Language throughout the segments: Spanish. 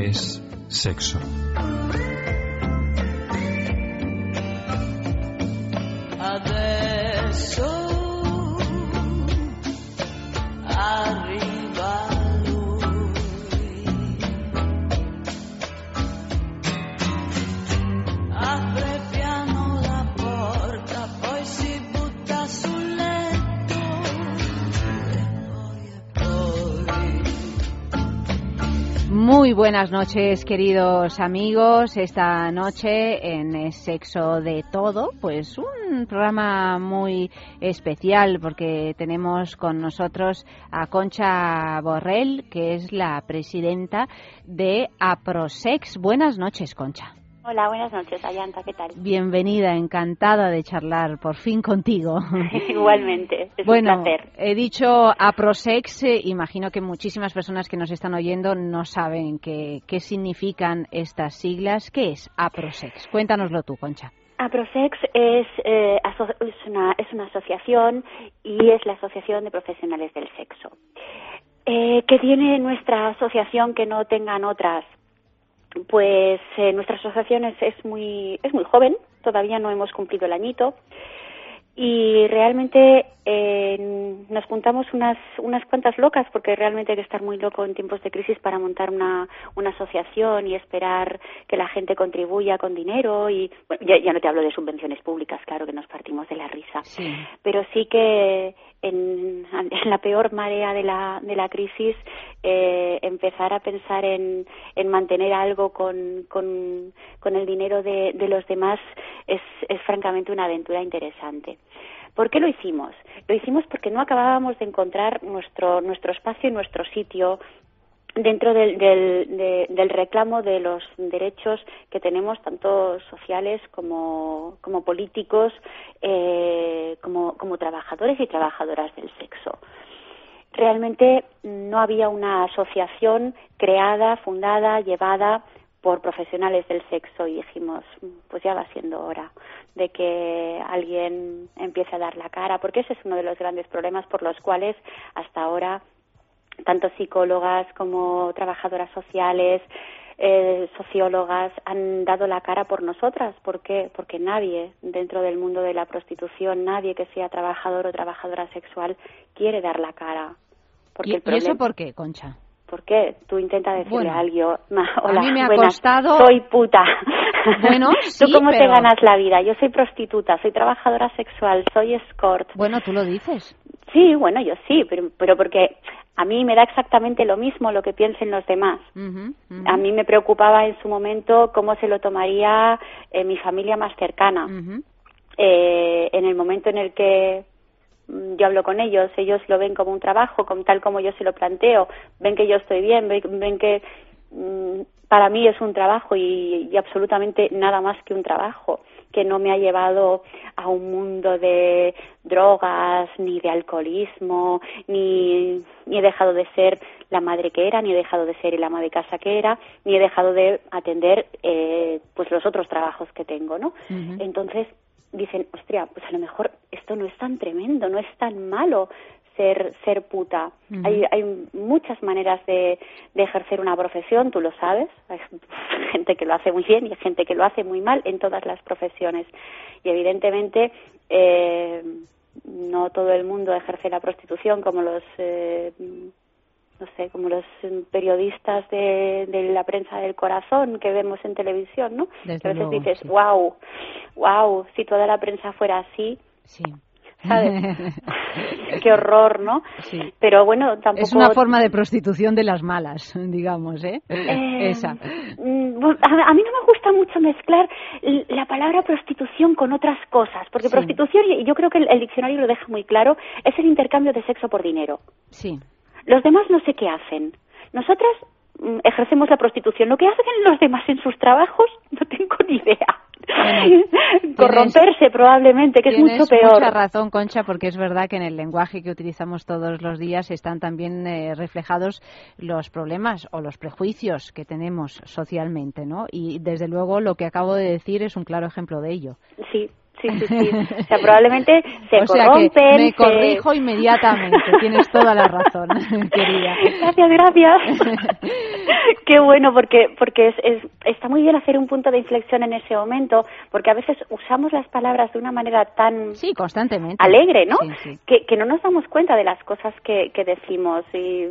es sexo. Muy buenas noches, queridos amigos. Esta noche en Sexo de Todo, pues un programa muy especial porque tenemos con nosotros a Concha Borrell, que es la presidenta de Aprosex. Buenas noches, Concha. Hola, buenas noches, Ayanta, ¿qué tal? Bienvenida, encantada de charlar por fin contigo. Igualmente, es un placer. He dicho Aprosex, imagino que muchísimas personas que nos están oyendo no saben qué significan estas siglas. ¿Qué es Aprosex? Cuéntanoslo tú, Concha. Aprosex es una asociación y es la Asociación de Profesionales del Sexo. ¿Qué tiene nuestra asociación que no tengan otras? Pues nuestra asociación es muy joven, todavía no hemos cumplido el añito y realmente nos juntamos unas cuantas locas, porque realmente hay que estar muy loco en tiempos de crisis para montar una asociación y esperar que la gente contribuya con dinero y bueno, ya no te hablo de subvenciones públicas, claro que nos partimos de la risa, sí. Pero sí que en la peor marea de la crisis empezar a pensar en mantener algo con el dinero de los demás es francamente una aventura interesante. ¿Por qué lo hicimos? Lo hicimos porque no acabábamos de encontrar nuestro espacio y nuestro sitio dentro del reclamo de los derechos que tenemos, tanto sociales como políticos, como trabajadores y trabajadoras del sexo. Realmente no había una asociación creada, fundada, llevada por profesionales del sexo y dijimos, pues ya va siendo hora de que alguien empiece a dar la cara, porque ese es uno de los grandes problemas por los cuales hasta ahora tanto psicólogas como trabajadoras sociales, sociólogas han dado la cara por nosotras. ¿Por qué? Porque nadie dentro del mundo de la prostitución, nadie que sea trabajador o trabajadora sexual quiere dar la cara. Porque ¿Y eso por qué, Concha? ¿Por qué? Tú intentas decirle a alguien, hola, a mí me ha buenas, costado... soy puta. Bueno, sí, ¿Tú cómo pero... te ganas la vida? Yo soy prostituta, soy trabajadora sexual, soy escort. Bueno, tú lo dices. Sí, bueno, yo sí, pero porque a mí me da exactamente lo mismo lo que piensen los demás. A mí me preocupaba en su momento cómo se lo tomaría mi familia más cercana. En el momento en el que yo hablo con ellos lo ven como un trabajo, tal como yo se lo planteo, ven que yo estoy bien, ven que para mí es un trabajo y absolutamente nada más que un trabajo, que no me ha llevado a un mundo de drogas, ni de alcoholismo, ni he dejado de ser la madre que era, ni he dejado de ser el ama de casa que era, ni he dejado de atender pues los otros trabajos que tengo, ¿no? Entonces dicen, hostia, pues a lo mejor esto no es tan tremendo, no es tan malo ser puta. Hay muchas maneras de ejercer una profesión, tú lo sabes. Hay gente que lo hace muy bien y hay gente que lo hace muy mal en todas las profesiones. Y evidentemente no todo el mundo ejerce la prostitución como los como los periodistas de la prensa del corazón que vemos en televisión, ¿no? Desde a veces luego, dices, sí. wow, si toda la prensa fuera así, sí. ¿sabes? Qué horror, ¿no? Sí. Pero bueno, tampoco... Es una forma de prostitución de las malas, digamos, esa. A mí no me gusta mucho mezclar la palabra prostitución con otras cosas, porque prostitución, y yo creo que el diccionario lo deja muy claro, es el intercambio de sexo por dinero. Sí. Los demás no sé qué hacen. Nosotras ejercemos la prostitución. Lo que hacen los demás en sus trabajos no tengo ni idea. Bueno, corromperse probablemente, que es mucho peor. Tienes mucha razón, Concha, porque es verdad que en el lenguaje que utilizamos todos los días están también reflejados los problemas o los prejuicios que tenemos socialmente, ¿no? Y desde luego lo que acabo de decir es un claro ejemplo de ello. Sí. Sí. O sea, probablemente se corrompen. Que me corrijo inmediatamente. Tienes toda la razón, querida. Gracias. Qué bueno, porque está muy bien hacer un punto de inflexión en ese momento, porque a veces usamos las palabras de una manera tan constantemente alegre, ¿no? Sí. Que no nos damos cuenta de las cosas que decimos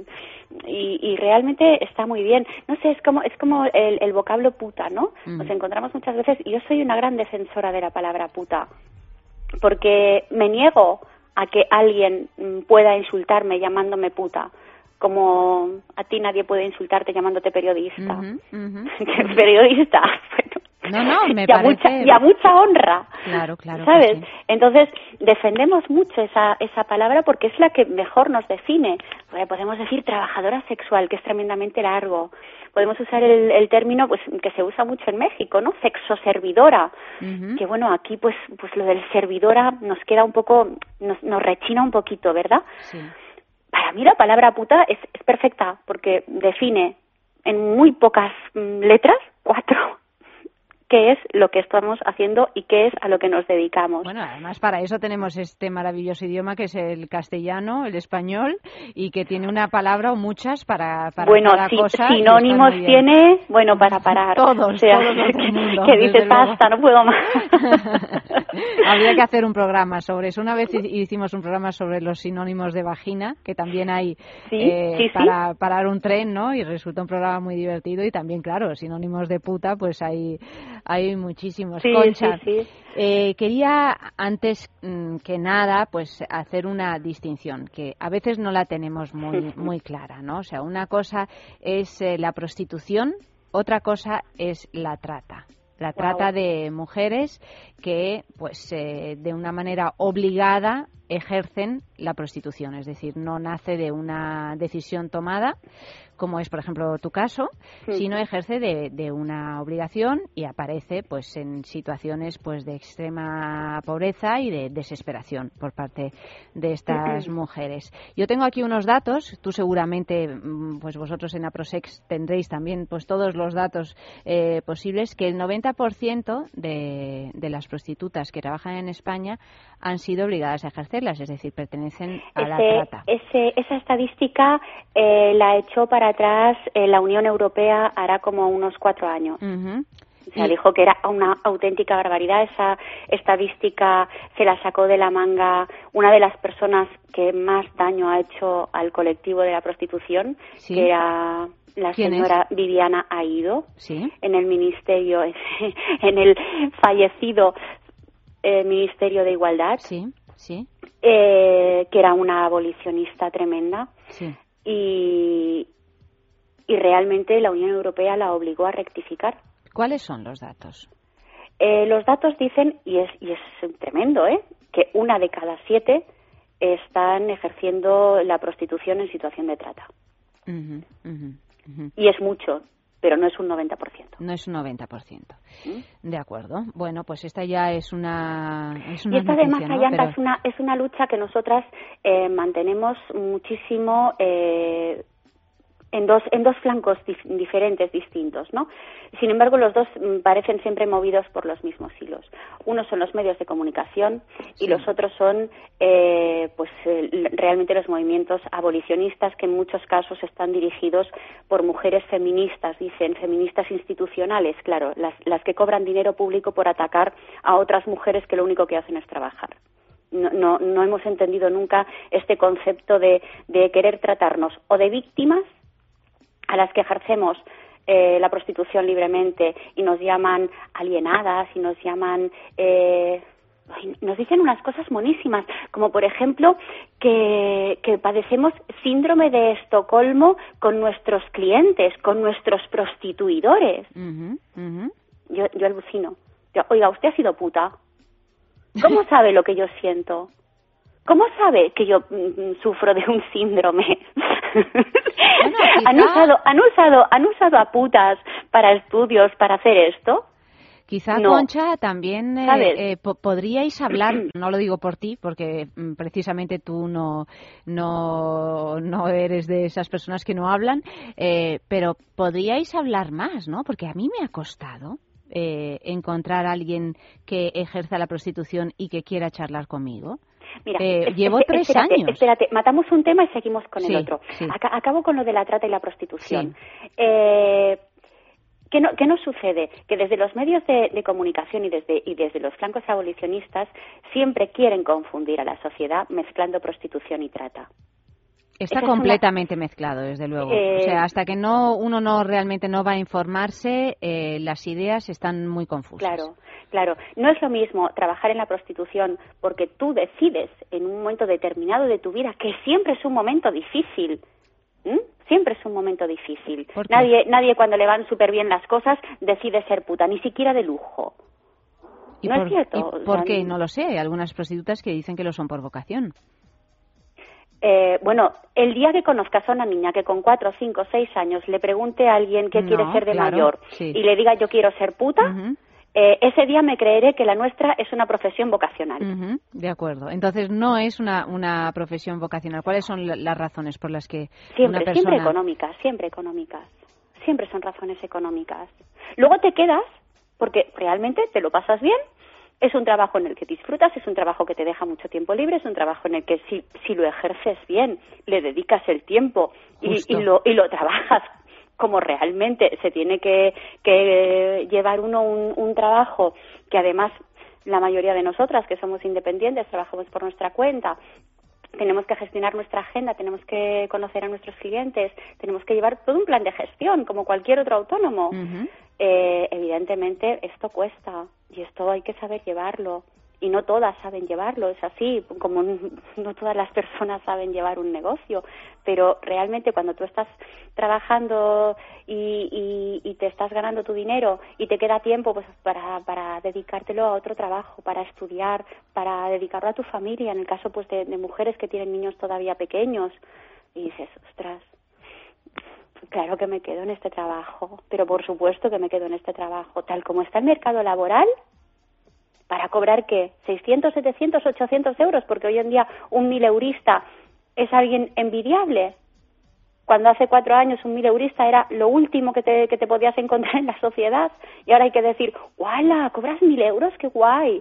y realmente está muy bien. No sé, es como el vocablo puta, ¿no? Nos encontramos muchas veces, y yo soy una gran defensora de la palabra puta, porque me niego a que alguien pueda insultarme llamándome puta, como a ti nadie puede insultarte llamándote periodista. Periodista, bueno, no, me parece... y a mucha honra. Claro, ¿sabes? Sí. Entonces, defendemos mucho esa palabra porque es la que mejor nos define. Podemos decir trabajadora sexual, que es tremendamente largo. Podemos usar el término pues que se usa mucho en México, ¿no? Sexoservidora. Que bueno, aquí pues lo del servidora nos queda un poco, nos rechina un poquito, ¿verdad? Sí. Para mí la palabra puta es perfecta porque define en muy pocas letras, 4, qué es lo que estamos haciendo y qué es a lo que nos dedicamos. Bueno, además para eso tenemos este maravilloso idioma que es el castellano, el español, y que tiene una palabra o muchas para cada cosa. Sinónimos tiene, para parar. Todos o sea, los del mundo. Que dices, basta, no puedo más. Habría que hacer un programa sobre eso. Una vez hicimos un programa sobre los sinónimos de vagina, que también hay para parar un tren, ¿no? Y resulta un programa muy divertido. Y también, claro, sinónimos de puta, pues hay muchísimos. Concha, quería antes que nada pues hacer una distinción que a veces no la tenemos muy clara, ¿no? O sea, una cosa es la prostitución, otra cosa es la trata. La trata de mujeres que, pues, de una manera obligada ejercen la prostitución, es decir, no nace de una decisión tomada, como es, por ejemplo, tu caso, sino ejerce de una obligación y aparece, pues, en situaciones, pues, de extrema pobreza y de desesperación por parte de estas mujeres. Yo tengo aquí unos datos, tú seguramente, pues, vosotros en Aprosex tendréis también, pues, todos los datos posibles, que el 90% de las prostitutas que trabajan en España han sido obligadas a ejercerlas, es decir, pertenecen a la trata. Esa estadística la echó para atrás la Unión Europea hará como unos 4 años. O sea, dijo que era una auténtica barbaridad. Esa estadística se la sacó de la manga una de las personas que más daño ha hecho al colectivo de la prostitución, que era la señora Viviana Aido, en el ministerio, en el fallecido Ministerio de Igualdad, que era una abolicionista tremenda, y realmente la Unión Europea la obligó a rectificar. ¿Cuáles son los datos? Los datos dicen, y es tremendo, que 1 de cada 7 están ejerciendo la prostitución en situación de trata. Y es mucho, pero no es un 90%. No es un 90%. De acuerdo. Bueno, pues esta ya es una y esta noticia, además, ¿no? Ayanta, es una lucha que nosotras mantenemos muchísimo en dos flancos diferentes, distintos, ¿no? Sin embargo, los dos parecen siempre movidos por los mismos hilos. Uno son los medios de comunicación y los otros son realmente los movimientos abolicionistas, que en muchos casos están dirigidos por mujeres feministas, dicen feministas institucionales, claro, las que cobran dinero público por atacar a otras mujeres que lo único que hacen es trabajar. No hemos entendido nunca este concepto de querer tratarnos o de víctimas a las que ejercemos la prostitución libremente y nos llaman alienadas y nos llaman nos dicen unas cosas monísimas, como por ejemplo que padecemos síndrome de Estocolmo con nuestros clientes, con nuestros prostituidores. Yo alucino. Oiga, usted ha sido puta. ¿Cómo sabe lo que yo siento? ¿Cómo sabe que yo sufro de un síndrome? Bueno, ¿Han usado a putas para estudios para hacer esto? Quizá, no. Concha, también podríais hablar, no lo digo por ti, porque precisamente tú no eres de esas personas que no hablan, pero podríais hablar más, ¿no? Porque a mí me ha costado encontrar a alguien que ejerza la prostitución y que quiera charlar conmigo. Mira, llevo 3 años. Espérate, matamos un tema y seguimos con el otro. Sí. Acabo con lo de la trata y la prostitución. Sí. ¿Qué nos sucede? Que desde los medios de comunicación y desde los flancos abolicionistas siempre quieren confundir a la sociedad mezclando prostitución y trata. Está completamente mezclado, desde luego. O sea, hasta que uno no realmente no va a informarse, las ideas están muy confusas. Claro. No es lo mismo trabajar en la prostitución porque tú decides en un momento determinado de tu vida, que siempre es un momento difícil. Siempre es un momento difícil. Nadie cuando le van súper bien las cosas decide ser puta, ni siquiera de lujo. ¿No es cierto? ¿Por qué? No lo sé. Hay algunas prostitutas que dicen que lo son por vocación. Bueno, el día que conozcas a una niña que con 4, 5, 6 años le pregunte a alguien qué quiere ser de mayor y le diga yo quiero ser puta, ese día me creeré que la nuestra es una profesión vocacional. De acuerdo. Entonces no es una profesión vocacional. ¿Cuáles son las razones por las que Siempre económicas. Siempre son razones económicas. Luego te quedas porque realmente te lo pasas bien. Es un trabajo en el que disfrutas, es un trabajo que te deja mucho tiempo libre, es un trabajo en el que si lo ejerces bien, le dedicas el tiempo y lo trabajas como realmente se tiene que llevar uno un trabajo que además la mayoría de nosotras que somos independientes trabajamos por nuestra cuenta. Tenemos que gestionar nuestra agenda, tenemos que conocer a nuestros clientes, tenemos que llevar todo un plan de gestión como cualquier otro autónomo. Evidentemente esto cuesta y esto hay que saber llevarlo y no todas saben llevarlo, es así, como no todas las personas saben llevar un negocio, pero realmente cuando tú estás trabajando y te estás ganando tu dinero y te queda tiempo pues para dedicártelo a otro trabajo, para estudiar, para dedicarlo a tu familia, en el caso pues de mujeres que tienen niños todavía pequeños, y dices, ostras, claro que me quedo en este trabajo, pero por supuesto que me quedo en este trabajo, tal como está el mercado laboral. ¿Para cobrar qué? ¿600, 700, 800 euros? Porque hoy en día un mileurista es alguien envidiable. Cuando hace 4 años un mileurista era lo último que te podías encontrar en la sociedad. Y ahora hay que decir, ¡guala! ¿Cobras 1.000 euros? ¡Qué guay!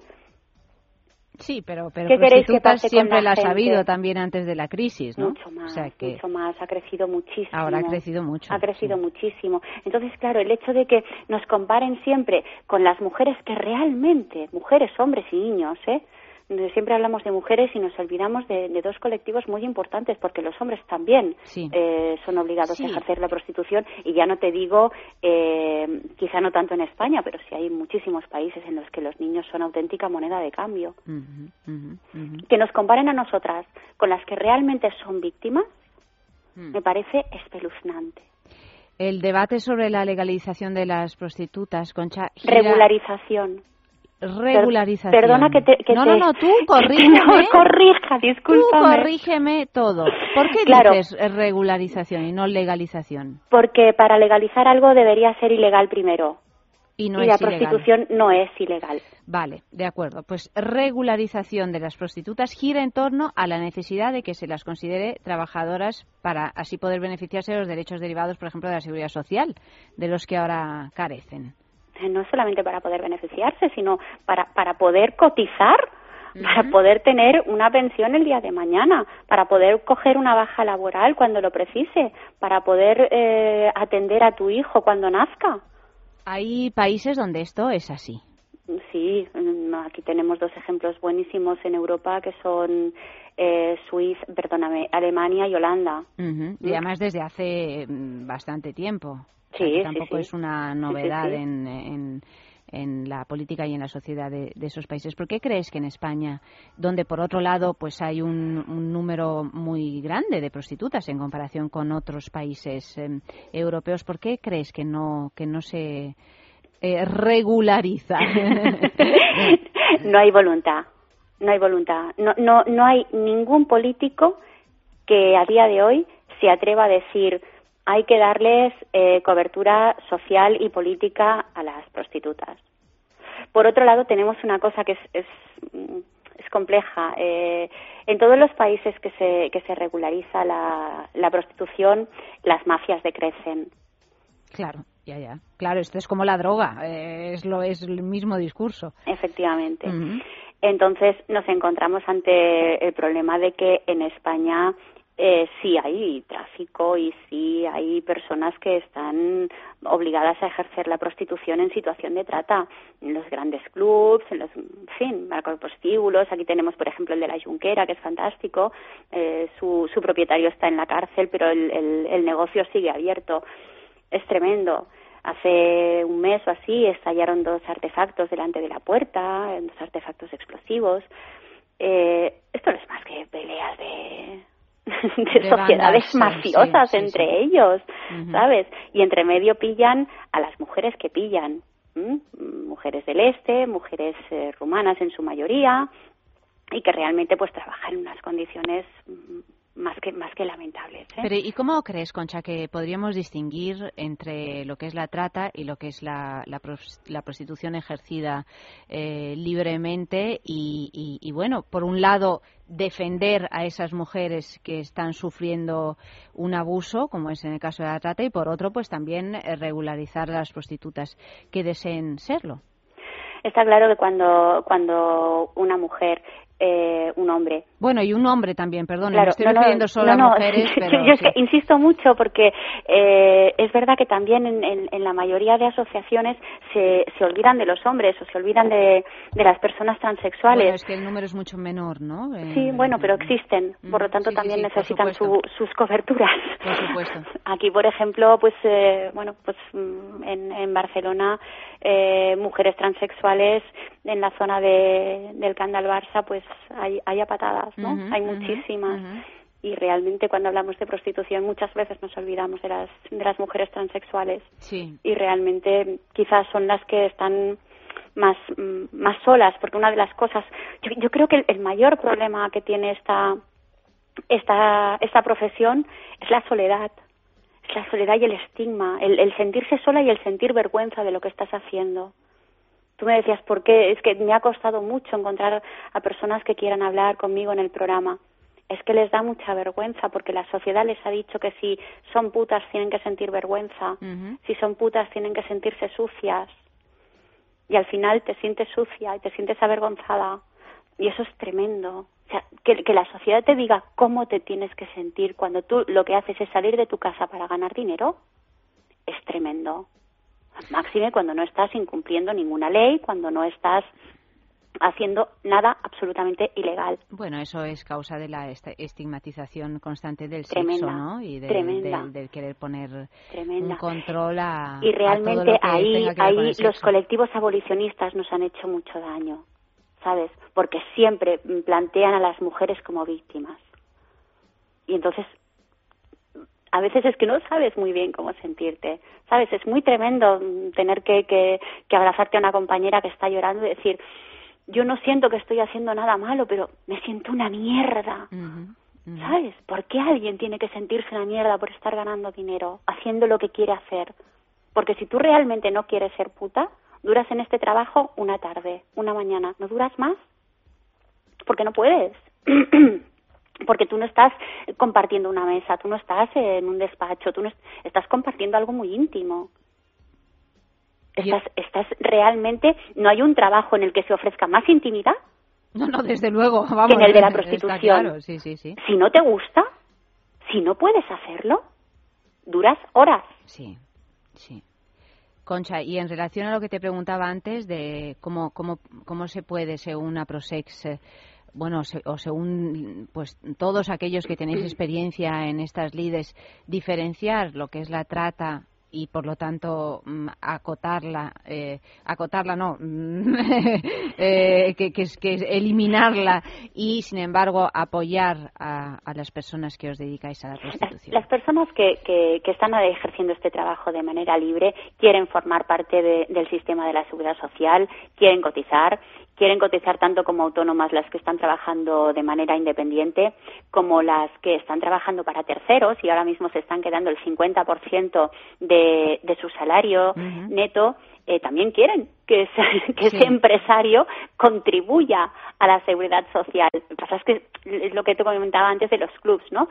Sí, pero ¿Qué queréis que pase siempre con la las ha gente? habido también antes de la crisis, ¿no? Mucho más, o sea que mucho más. Ha crecido muchísimo. Ahora ha crecido mucho. Ha crecido muchísimo. Entonces, claro, el hecho de que nos comparen siempre con las mujeres que realmente, mujeres, hombres y niños, siempre hablamos de mujeres y nos olvidamos de dos colectivos muy importantes, porque los hombres también son obligados a ejercer la prostitución, y ya no te digo, quizá no tanto en España, pero sí hay muchísimos países en los que los niños son auténtica moneda de cambio. Que nos comparen a nosotras con las que realmente son víctimas, me parece espeluznante. El debate sobre la legalización de las prostitutas, Concha... Regularización. Perdona que No, tú corrígeme. No, corrija, discúlpame. Tú corrígeme todo. ¿Por qué dices regularización y no legalización? Porque para legalizar algo debería ser ilegal primero. Y la prostitución no es ilegal. Vale, de acuerdo. Pues regularización de las prostitutas gira en torno a la necesidad de que se las considere trabajadoras para así poder beneficiarse de los derechos derivados, por ejemplo, de la seguridad social, de los que ahora carecen. No solamente para poder beneficiarse, sino para poder cotizar, para poder tener una pensión el día de mañana, para poder coger una baja laboral cuando lo precise, para poder atender a tu hijo cuando nazca. Hay países donde esto es así. Sí, aquí tenemos 2 ejemplos buenísimos en Europa que son Alemania y Holanda. Y además desde hace bastante tiempo. Sí, tampoco es una novedad en la política y en la sociedad de esos países. ¿Por qué crees que en España, donde por otro lado pues hay un número muy grande de prostitutas en comparación con otros países europeos, ¿por qué crees que no se regulariza? No hay voluntad. No hay ningún político que a día de hoy se atreva a decir hay que darles cobertura social y política a las prostitutas. Por otro lado, tenemos una cosa que es compleja. En todos los países que se regulariza la prostitución, las mafias decrecen. Claro, Claro, esto es como la droga, es el mismo discurso. Efectivamente. Entonces nos encontramos ante el problema de que en España sí hay tráfico y sí hay personas que están obligadas a ejercer la prostitución en situación de trata, en los grandes clubs, en fin, prostíbulos. Aquí tenemos, por ejemplo, el de la Junquera, que es fantástico. Su propietario está en la cárcel, pero el negocio sigue abierto. Es tremendo. Hace un mes o así estallaron 2 artefactos delante de la puerta, 2 artefactos explosivos. Esto no es más que peleas de sociedades mafiosas entre ellos, ¿sabes? Y entre medio pillan a las mujeres que pillan, mujeres del este, mujeres rumanas en su mayoría, y que realmente pues trabajan en unas condiciones más que lamentables. Pero ¿y cómo crees, Concha, que podríamos distinguir entre lo que es la trata y lo que es la prostitución ejercida libremente y bueno, por un lado defender a esas mujeres que están sufriendo un abuso, como es en el caso de la trata, y por otro pues también regularizar a las prostitutas que deseen serlo? Está claro que cuando una mujer, un hombre... Bueno, y un hombre también, perdón, claro, me estoy refiriendo solo a mujeres, pero... Yo es que insisto mucho porque es verdad que también en la mayoría de asociaciones se olvidan de los hombres o se olvidan de las personas transexuales. Bueno, es que el número es mucho menor, ¿no? Sí, bueno, pero existen, por lo tanto también necesitan sus coberturas. Por supuesto. Aquí, por ejemplo, pues en Barcelona, mujeres transexuales en la zona del Camp del Barça, pues hay a patadas, ¿no? Hay muchísimas. Y realmente cuando hablamos de prostitución muchas veces nos olvidamos de las mujeres transexuales. Sí. Y realmente quizás son las que están más solas, porque una de las cosas, yo creo que el mayor problema que tiene esta profesión es la soledad. Es la soledad y el estigma, el sentirse sola y el sentir vergüenza de lo que estás haciendo. Tú me decías, ¿por qué? Es que me ha costado mucho encontrar a personas que quieran hablar conmigo en el programa. Es que les da mucha vergüenza porque la sociedad les ha dicho que si son putas tienen que sentir vergüenza, si son putas tienen que sentirse sucias. Y al final te sientes sucia y te sientes avergonzada. Y eso es tremendo. O sea, que la sociedad te diga cómo te tienes que sentir cuando tú lo que haces es salir de tu casa para ganar dinero, es tremendo. Máxime cuando no estás incumpliendo ninguna ley, cuando no estás haciendo nada absolutamente ilegal. Bueno, eso es causa de la estigmatización constante del tremenda, sexo, ¿no? Y del querer poner un control a y realmente a todo lo que ahí tenga que ver con el los sexo. Colectivos abolicionistas nos han hecho mucho daño, ¿sabes? Porque siempre plantean a las mujeres como víctimas. Y entonces a veces es que no sabes muy bien cómo sentirte, ¿sabes? Es muy tremendo tener que abrazarte a una compañera que está llorando y decir, yo no siento que estoy haciendo nada malo, pero me siento una mierda, ¿sabes? ¿Por qué alguien tiene que sentirse una mierda por estar ganando dinero, haciendo lo que quiere hacer? Porque si tú realmente no quieres ser puta, duras en este trabajo una tarde, una mañana, ¿no duras más? Porque no puedes. Porque tú no estás compartiendo una mesa, tú no estás en un despacho, tú no estás compartiendo algo muy íntimo. Estás realmente, no hay un trabajo en el que se ofrezca más intimidad. No, desde luego, vamos, que en el de la prostitución. Claro, sí. Si no te gusta, si no puedes hacerlo, duras horas. Sí. Concha, y en relación a lo que te preguntaba antes de cómo se puede, según una prosex, o según pues todos aquellos que tenéis experiencia en estas lides, diferenciar lo que es la trata y por lo tanto acotarla no que es eliminarla y sin embargo apoyar a las personas que os dedicáis a la prostitución. Las personas que están ejerciendo este trabajo de manera libre quieren formar parte del sistema de la seguridad social, quieren cotizar tanto como autónomas las que están trabajando de manera independiente como las que están trabajando para terceros y ahora mismo se están quedando el 50% de su salario neto. También quieren que ese empresario contribuya a la seguridad social. Lo que pasa es que es lo que te comentaba antes de los clubs, ¿no?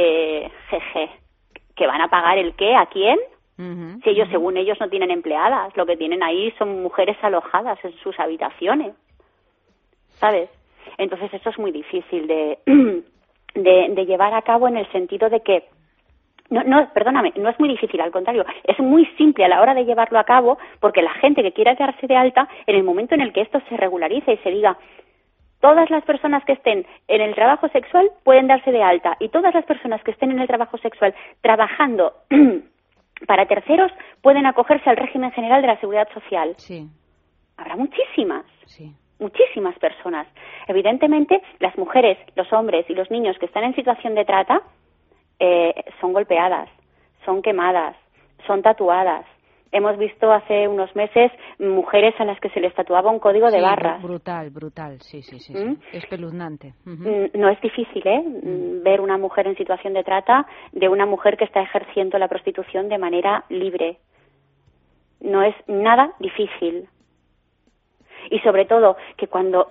¿Que van a pagar el qué? ¿A quién? Si ellos, según ellos, no tienen empleadas, lo que tienen ahí son mujeres alojadas en sus habitaciones. ¿sabes? Entonces eso es muy difícil de llevar a cabo, en el sentido de que perdóname, no es muy difícil, al contrario, es muy simple a la hora de llevarlo a cabo, porque la gente que quiera darse de alta, en el momento en el que esto se regularice y se diga, todas las personas que estén en el trabajo sexual pueden darse de alta, y todas las personas que estén en el trabajo sexual trabajando para terceros pueden acogerse al régimen general de la Seguridad Social. Sí. Habrá muchísimas. Sí. Muchísimas personas. Evidentemente, las mujeres, los hombres y los niños que están en situación de trata son golpeadas, son quemadas, son tatuadas. Hemos visto hace unos meses mujeres a las que se les tatuaba un código de barras. Brutal, sí. Espeluznante. No es difícil, ver una mujer en situación de trata de una mujer que está ejerciendo la prostitución de manera libre. No es nada difícil. Y sobre todo que cuando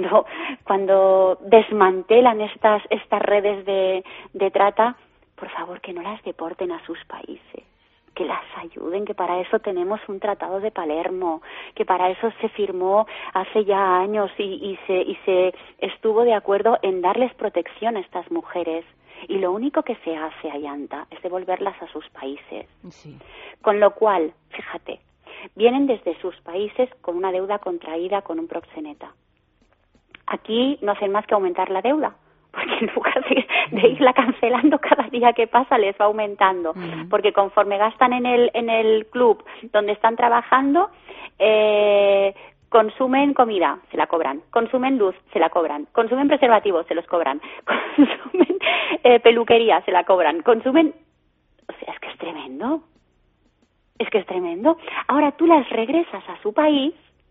desmantelan estas redes de trata, por favor, que no las deporten a sus países, que las ayuden, que para eso tenemos un tratado de Palermo, que para eso se firmó hace ya años y se estuvo de acuerdo en darles protección a estas mujeres. Y lo único que se hace, Ayanta, es devolverlas a sus países. Sí. Con lo cual, fíjate, vienen desde sus países con una deuda contraída con un proxeneta. Aquí no hacen más que aumentar la deuda, porque en lugar de irla cancelando cada día que pasa, les va aumentando. Porque conforme gastan en el club donde están trabajando, consumen comida, se la cobran, consumen luz, se la cobran, consumen preservativos, se los cobran, consumen peluquería, se la cobran, consumen... O sea, es que es tremendo. Es que es tremendo. Ahora tú las regresas a su país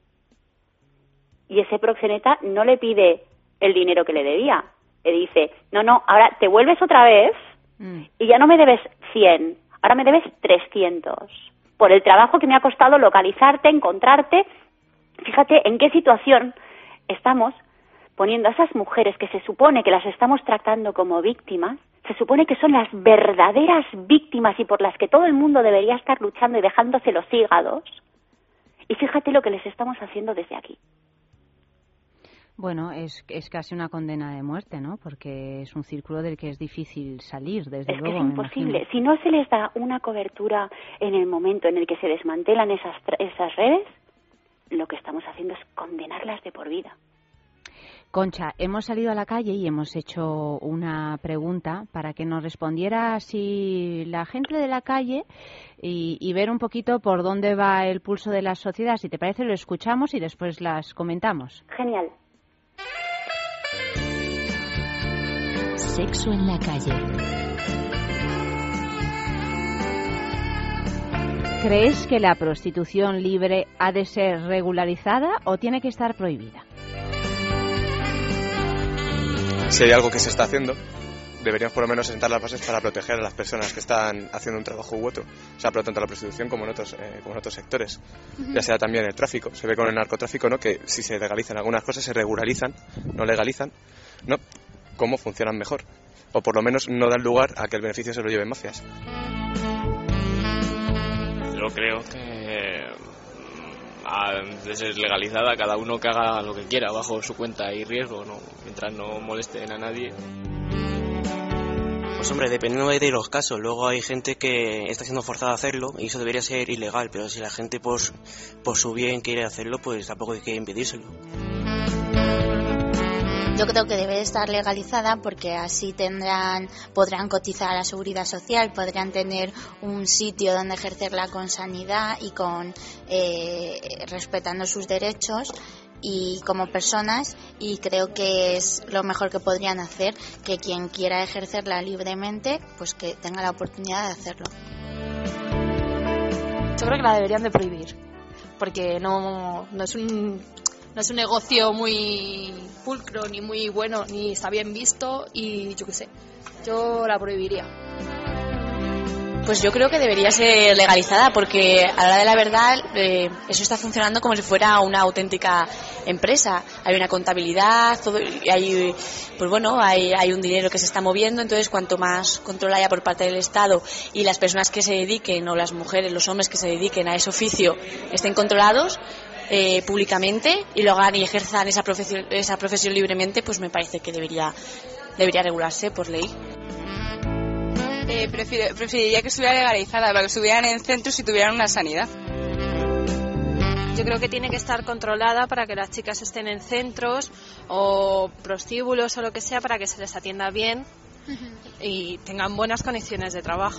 y ese proxeneta no le pide el dinero que le debía. Le dice, no, ahora te vuelves otra vez y ya no me debes 100, ahora me debes 300. Por el trabajo que me ha costado localizarte, encontrarte. Fíjate en qué situación estamos poniendo a esas mujeres que se supone que las estamos tratando como víctimas. Se supone que son las verdaderas víctimas y por las que todo el mundo debería estar luchando y dejándose los hígados. Y fíjate lo que les estamos haciendo desde aquí. Bueno, es casi una condena de muerte, ¿no? Porque es un círculo del que es difícil salir, desde luego. Es imposible. Si no se les da una cobertura en el momento en el que se desmantelan esas redes, lo que estamos haciendo es condenarlas de por vida. Concha, hemos salido a la calle y hemos hecho una pregunta para que nos respondiera si la gente de la calle y ver un poquito por dónde va el pulso de la sociedad. Si te parece, lo escuchamos y después las comentamos. Genial. Sexo en la calle. ¿Crees que la prostitución libre ha de ser regularizada o tiene que estar prohibida? Si hay algo que se está haciendo, deberíamos por lo menos sentar las bases para proteger a las personas que están haciendo un trabajo u otro. O sea, pero tanto la prostitución como en otros sectores. Ya sea también el tráfico. Se ve con el narcotráfico, ¿no? Que si se legalizan algunas cosas, se regularizan, no legalizan, ¿no? ¿Cómo funcionan mejor? O por lo menos no dan lugar a que el beneficio se lo lleven mafias. Yo creo que de ser legalizada, cada uno que haga lo que quiera bajo su cuenta y riesgo, ¿no? Mientras no molesten a nadie. Pues hombre, dependiendo de los casos, luego hay gente que está siendo forzada a hacerlo y eso debería ser ilegal, pero si la gente por su bien quiere hacerlo, pues tampoco hay que impedírselo. Yo creo que debe estar legalizada porque así podrán cotizar a la seguridad social, podrán tener un sitio donde ejercerla con sanidad y respetando sus derechos y como personas, y creo que es lo mejor que podrían hacer, que quien quiera ejercerla libremente pues que tenga la oportunidad de hacerlo. Yo creo que la deberían de prohibir porque no es un negocio muy pulcro, ni muy bueno, ni está bien visto y yo qué sé, yo la prohibiría. Pues yo creo que debería ser legalizada porque a la hora de la verdad eso está funcionando como si fuera una auténtica empresa. Hay una contabilidad, todo, y hay un dinero que se está moviendo, entonces cuanto más control haya por parte del Estado y las personas que se dediquen, o las mujeres, los hombres que se dediquen a ese oficio estén controlados, públicamente y lo hagan y ejerzan esa profesión libremente, pues me parece que debería regularse por ley. Preferiría que estuviera legalizada, para que estuvieran en centros y tuvieran una sanidad. Yo creo que tiene que estar controlada para que las chicas estén en centros o prostíbulos o lo que sea, para que se les atienda bien y tengan buenas condiciones de trabajo.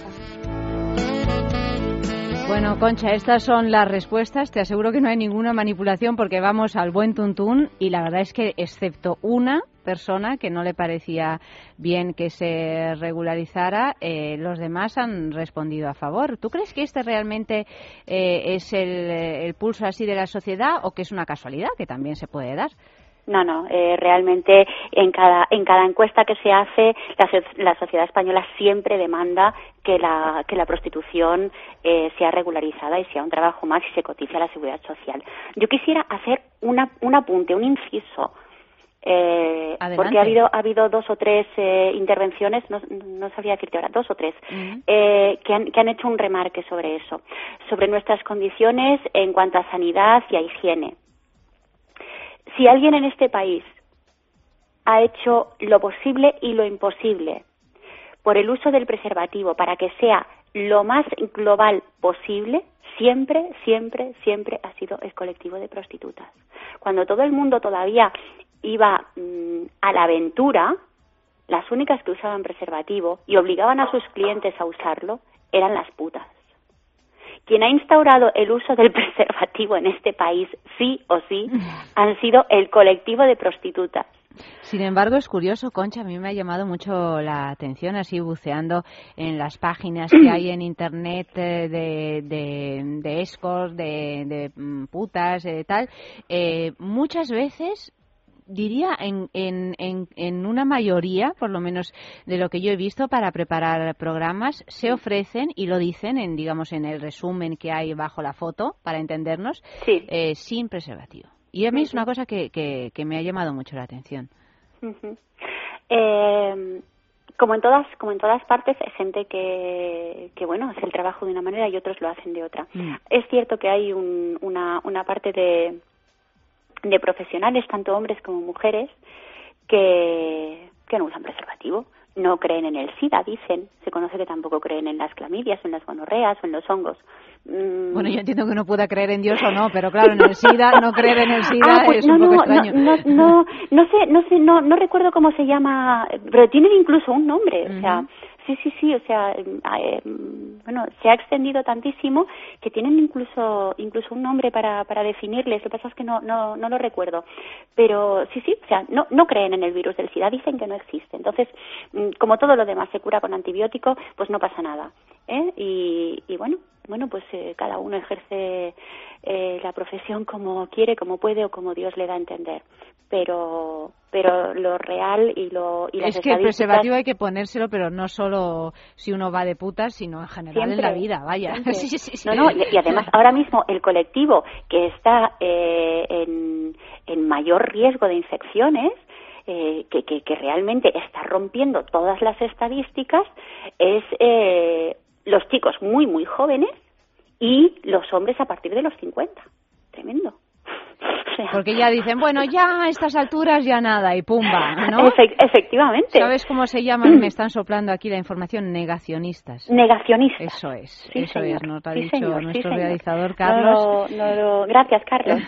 Bueno, Concha, estas son las respuestas. Te aseguro que no hay ninguna manipulación porque vamos al buen tuntún y la verdad es que excepto una persona que no le parecía bien que se regularizara, los demás han respondido a favor. ¿Tú crees que este realmente es el pulso así de la sociedad o que es una casualidad que también se puede dar? No, realmente en cada encuesta que se hace, la sociedad española siempre demanda que la prostitución sea regularizada y sea un trabajo más y se cotice a la seguridad social. Yo quisiera hacer un apunte, un inciso. Porque ha habido 2 o 3 intervenciones, no sabría decirte ahora, 2 o 3, que han hecho un remarque sobre eso, sobre nuestras condiciones en cuanto a sanidad y a higiene. Si alguien en este país ha hecho lo posible y lo imposible por el uso del preservativo para que sea lo más global posible, siempre ha sido el colectivo de prostitutas. Cuando todo el mundo todavía iba a la aventura, las únicas que usaban preservativo y obligaban a sus clientes a usarlo eran las putas. Quien ha instaurado el uso del preservativo en este país, sí o sí, han sido el colectivo de prostitutas. Sin embargo, es curioso, Concha, a mí me ha llamado mucho la atención, así buceando en las páginas que hay en Internet de escorts, de putas, tal, muchas veces diría en una mayoría, por lo menos de lo que yo he visto para preparar programas, se ofrecen y lo dicen en el resumen que hay bajo la foto, para entendernos, sin preservativo. Y a mí es una cosa que me ha llamado mucho la atención. Como en todas partes, hay gente que hace el trabajo de una manera y otros lo hacen de otra. Es cierto que hay una parte de profesionales, tanto hombres como mujeres, que no usan preservativo, no creen en el SIDA, dicen. Se conoce que tampoco creen en las clamidias, o en las gonorreas, o en los hongos. Bueno, yo entiendo que uno pueda creer en Dios o no, pero claro, en el SIDA, no creer en el SIDA es un poco extraño. No recuerdo cómo se llama, pero tienen incluso un nombre, o sea, sí, o sea, se ha extendido tantísimo que tienen incluso un nombre para definirles. Lo que pasa es que no lo recuerdo, pero sí, o sea, no creen en el virus del SIDA, dicen que no existe. Entonces, como todo lo demás se cura con antibiótico, pues no pasa nada, y bueno, pues cada uno ejerce la profesión como quiere, como puede o como Dios le da a entender. Pero lo real y las es que el preservativo hay que ponérselo, pero no solo si uno va de putas, sino en general siempre, en la vida, vaya. Sí. No, y además ahora mismo el colectivo que está en mayor riesgo de infecciones, que realmente está rompiendo todas las estadísticas, es los chicos muy, muy jóvenes y los hombres a partir de los 50. Tremendo. Porque ya dicen, bueno, ya a estas alturas ya nada y pumba, ¿no? Efectivamente. ¿Sabes cómo se llaman? Me están soplando aquí la información, negacionistas. Negacionistas. Eso es, sí, eso señor. Es, nos lo ha sí, dicho señor, nuestro sí, realizador Carlos. Gracias, Carlos.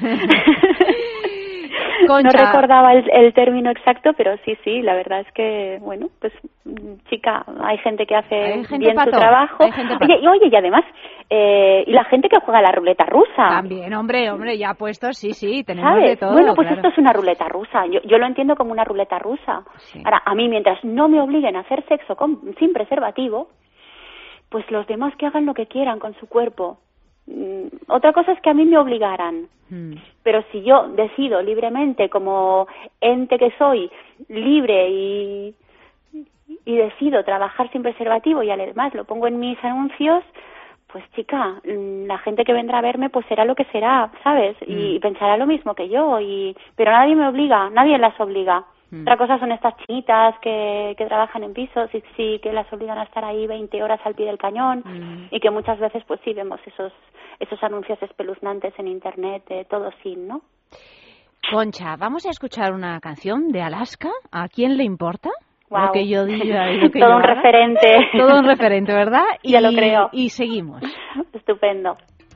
Concha. No recordaba el término exacto, pero sí, la verdad es que, bueno, pues chica, hay gente que hace bien su trabajo. Oye, y además, y la gente que juega a la ruleta rusa. También, hombre, ya puestos, sí, tenemos ¿sabes? De todo. Bueno, pues claro. Esto es una ruleta rusa. Yo lo entiendo como una ruleta rusa. Sí. Ahora, a mí, mientras no me obliguen a hacer sexo sin preservativo, pues los demás que hagan lo que quieran con su cuerpo. Otra cosa es que a mí me obligaran, pero si yo decido libremente, como ente que soy, libre y decido trabajar sin preservativo y además lo pongo en mis anuncios, pues chica, la gente que vendrá a verme pues será lo que será, ¿sabes? Y pensará lo mismo que yo, pero nadie me obliga, nadie las obliga. Otra cosa son estas chinitas que trabajan en pisos y sí que las obligan a estar ahí 20 horas al pie del cañón y que muchas veces pues sí vemos esos anuncios espeluznantes en internet de todo sin, ¿no? Concha, vamos a escuchar una canción de Alaska. ¿A quién le importa? Wow. Lo que yo diga y lo que todo yo un haga. referente. Todo un referente, ¿verdad? Ya lo creo. Y seguimos. Estupendo.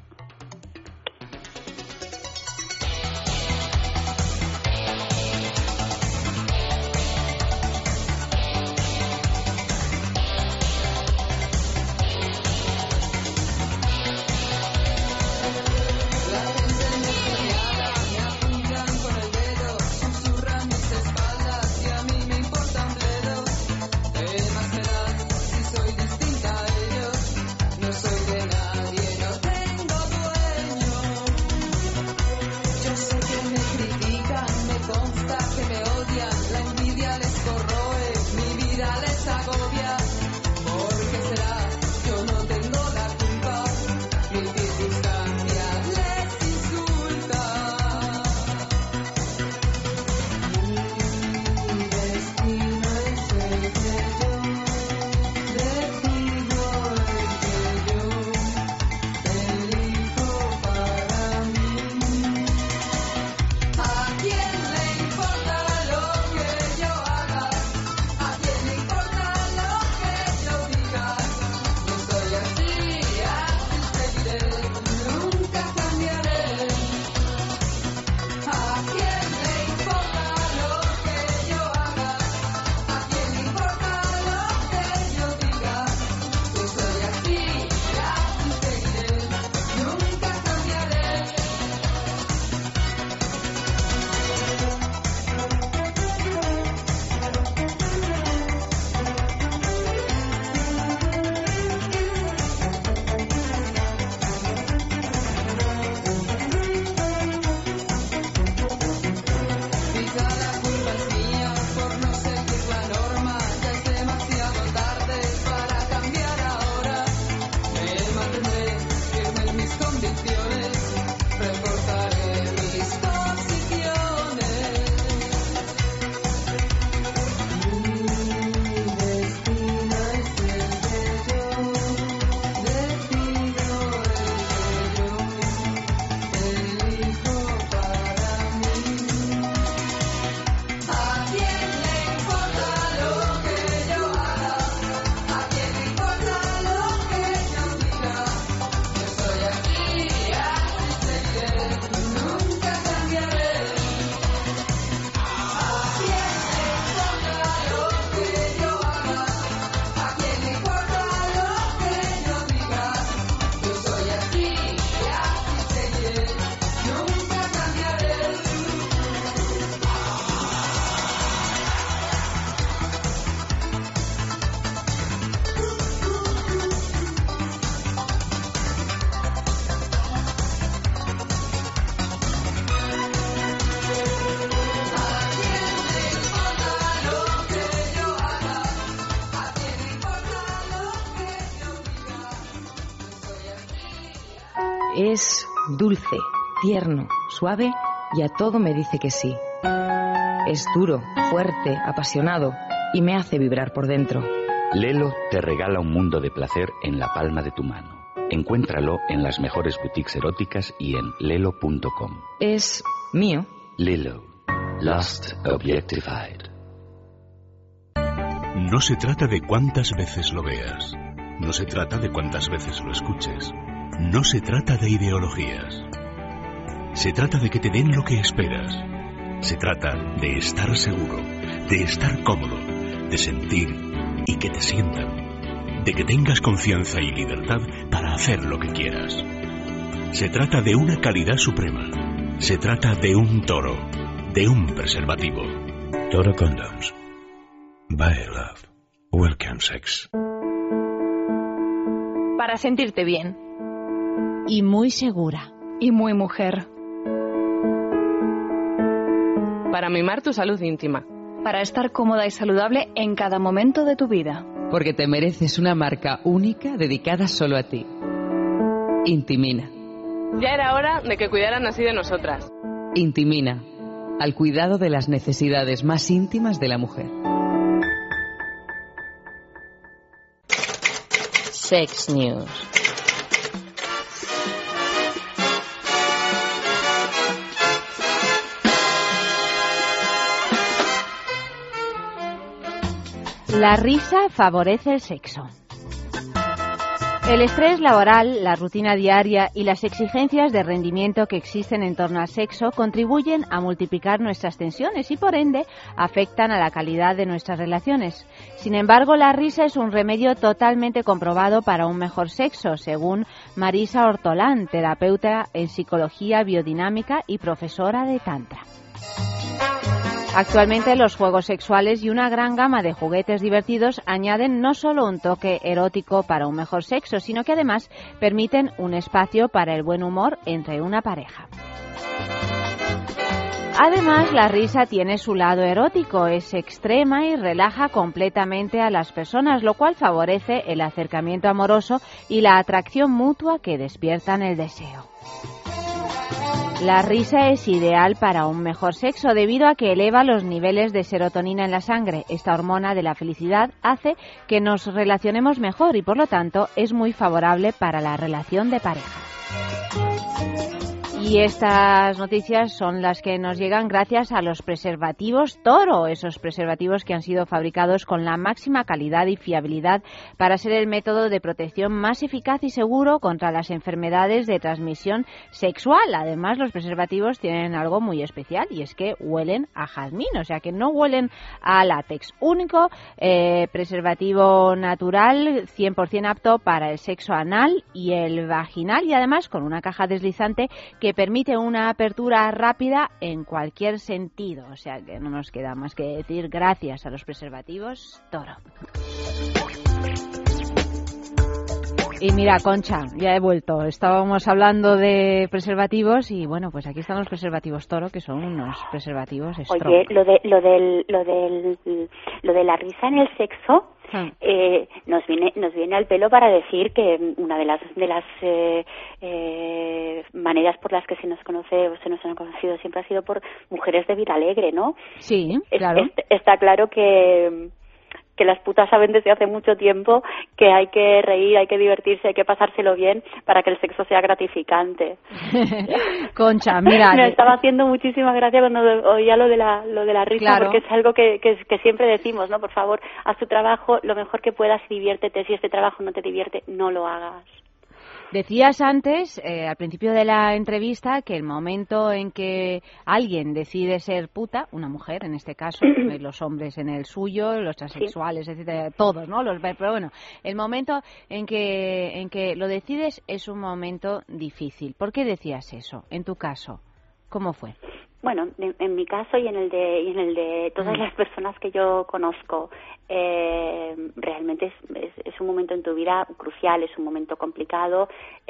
Es dulce, tierno, suave y a todo me dice que sí. Es duro, fuerte, apasionado y me hace vibrar por dentro. Lelo te regala un mundo de placer en la palma de tu mano. Encuéntralo en las mejores boutiques eróticas y en lelo.com. Es mío. Lelo. Lost Objectified. No se trata de cuántas veces lo veas. No se trata de cuántas veces lo escuches. No se trata de ideologías. Se trata de que te den lo que esperas. Se trata de estar seguro, de estar cómodo, de sentir y que te sientan. De que tengas confianza y libertad para hacer lo que quieras. Se trata de una calidad suprema. Se trata de un toro, de un preservativo. Toro Condoms. By Love. Welcome Sex. Para sentirte bien. Y muy segura. Y muy mujer. Para mimar tu salud íntima. Para estar cómoda y saludable en cada momento de tu vida. Porque te mereces una marca única dedicada solo a ti. Intimina. Ya era hora de que cuidaran así de nosotras. Intimina. al cuidado de las necesidades más íntimas de la mujer. Sex News. La risa favorece el sexo. El estrés laboral, la rutina diaria y las exigencias de rendimiento que existen en torno al sexo contribuyen a multiplicar nuestras tensiones y, por ende, afectan a la calidad de nuestras relaciones. Sin embargo, la risa es un remedio totalmente comprobado para un mejor sexo, según Marisa Ortolán, terapeuta en psicología biodinámica y profesora de Tantra. Actualmente los juegos sexuales y una gran gama de juguetes divertidos añaden no solo un toque erótico para un mejor sexo, sino que además permiten un espacio para el buen humor entre una pareja. Además, la risa tiene su lado erótico, es extrema y relaja completamente a las personas, lo cual favorece el acercamiento amoroso y la atracción mutua que despiertan el deseo. La risa es ideal para un mejor sexo debido a que eleva los niveles de serotonina en la sangre. Esta hormona de la felicidad hace que nos relacionemos mejor y, por lo tanto, es muy favorable para la relación de pareja. Y estas noticias son las que nos llegan gracias a los preservativos Toro, esos preservativos que han sido fabricados con la máxima calidad y fiabilidad para ser el método de protección más eficaz y seguro contra las enfermedades de transmisión sexual. Además, los preservativos tienen algo muy especial y es que huelen a jazmín, o sea que no huelen a látex. Único preservativo natural, 100% apto para el sexo anal y el vaginal y además con una caja deslizante que permite una apertura rápida en cualquier sentido. O sea que no nos queda más que decir gracias a los preservativos Toro. Y mira, Concha, ya he vuelto. Estábamos hablando de preservativos y bueno, pues aquí están los preservativos Toro, que son unos preservativos strong. Oye, lo de la risa en el sexo nos viene al pelo para decir que una de las maneras por las que se nos conoce o se nos han conocido siempre ha sido por mujeres de vida alegre, ¿no? Sí, claro. Está claro que las putas saben desde hace mucho tiempo que hay que reír, hay que divertirse, hay que pasárselo bien para que el sexo sea gratificante. Concha, mira, me estaba haciendo muchísima gracia cuando oía lo de la risa, claro. Porque es algo que siempre decimos, ¿no? Por favor, haz tu trabajo lo mejor que puedas y diviértete. Si este trabajo no te divierte, no lo hagas. Decías antes, al principio de la entrevista, que el momento en que alguien decide ser puta, una mujer en este caso, los hombres en el suyo, los transexuales, etcétera, todos, ¿no? Pero bueno, el momento en que lo decides es un momento difícil. ¿Por qué decías eso? En tu caso, ¿cómo fue? Bueno, en mi caso y en el de todas las personas que yo conozco, realmente es un momento en tu vida crucial, es un momento complicado.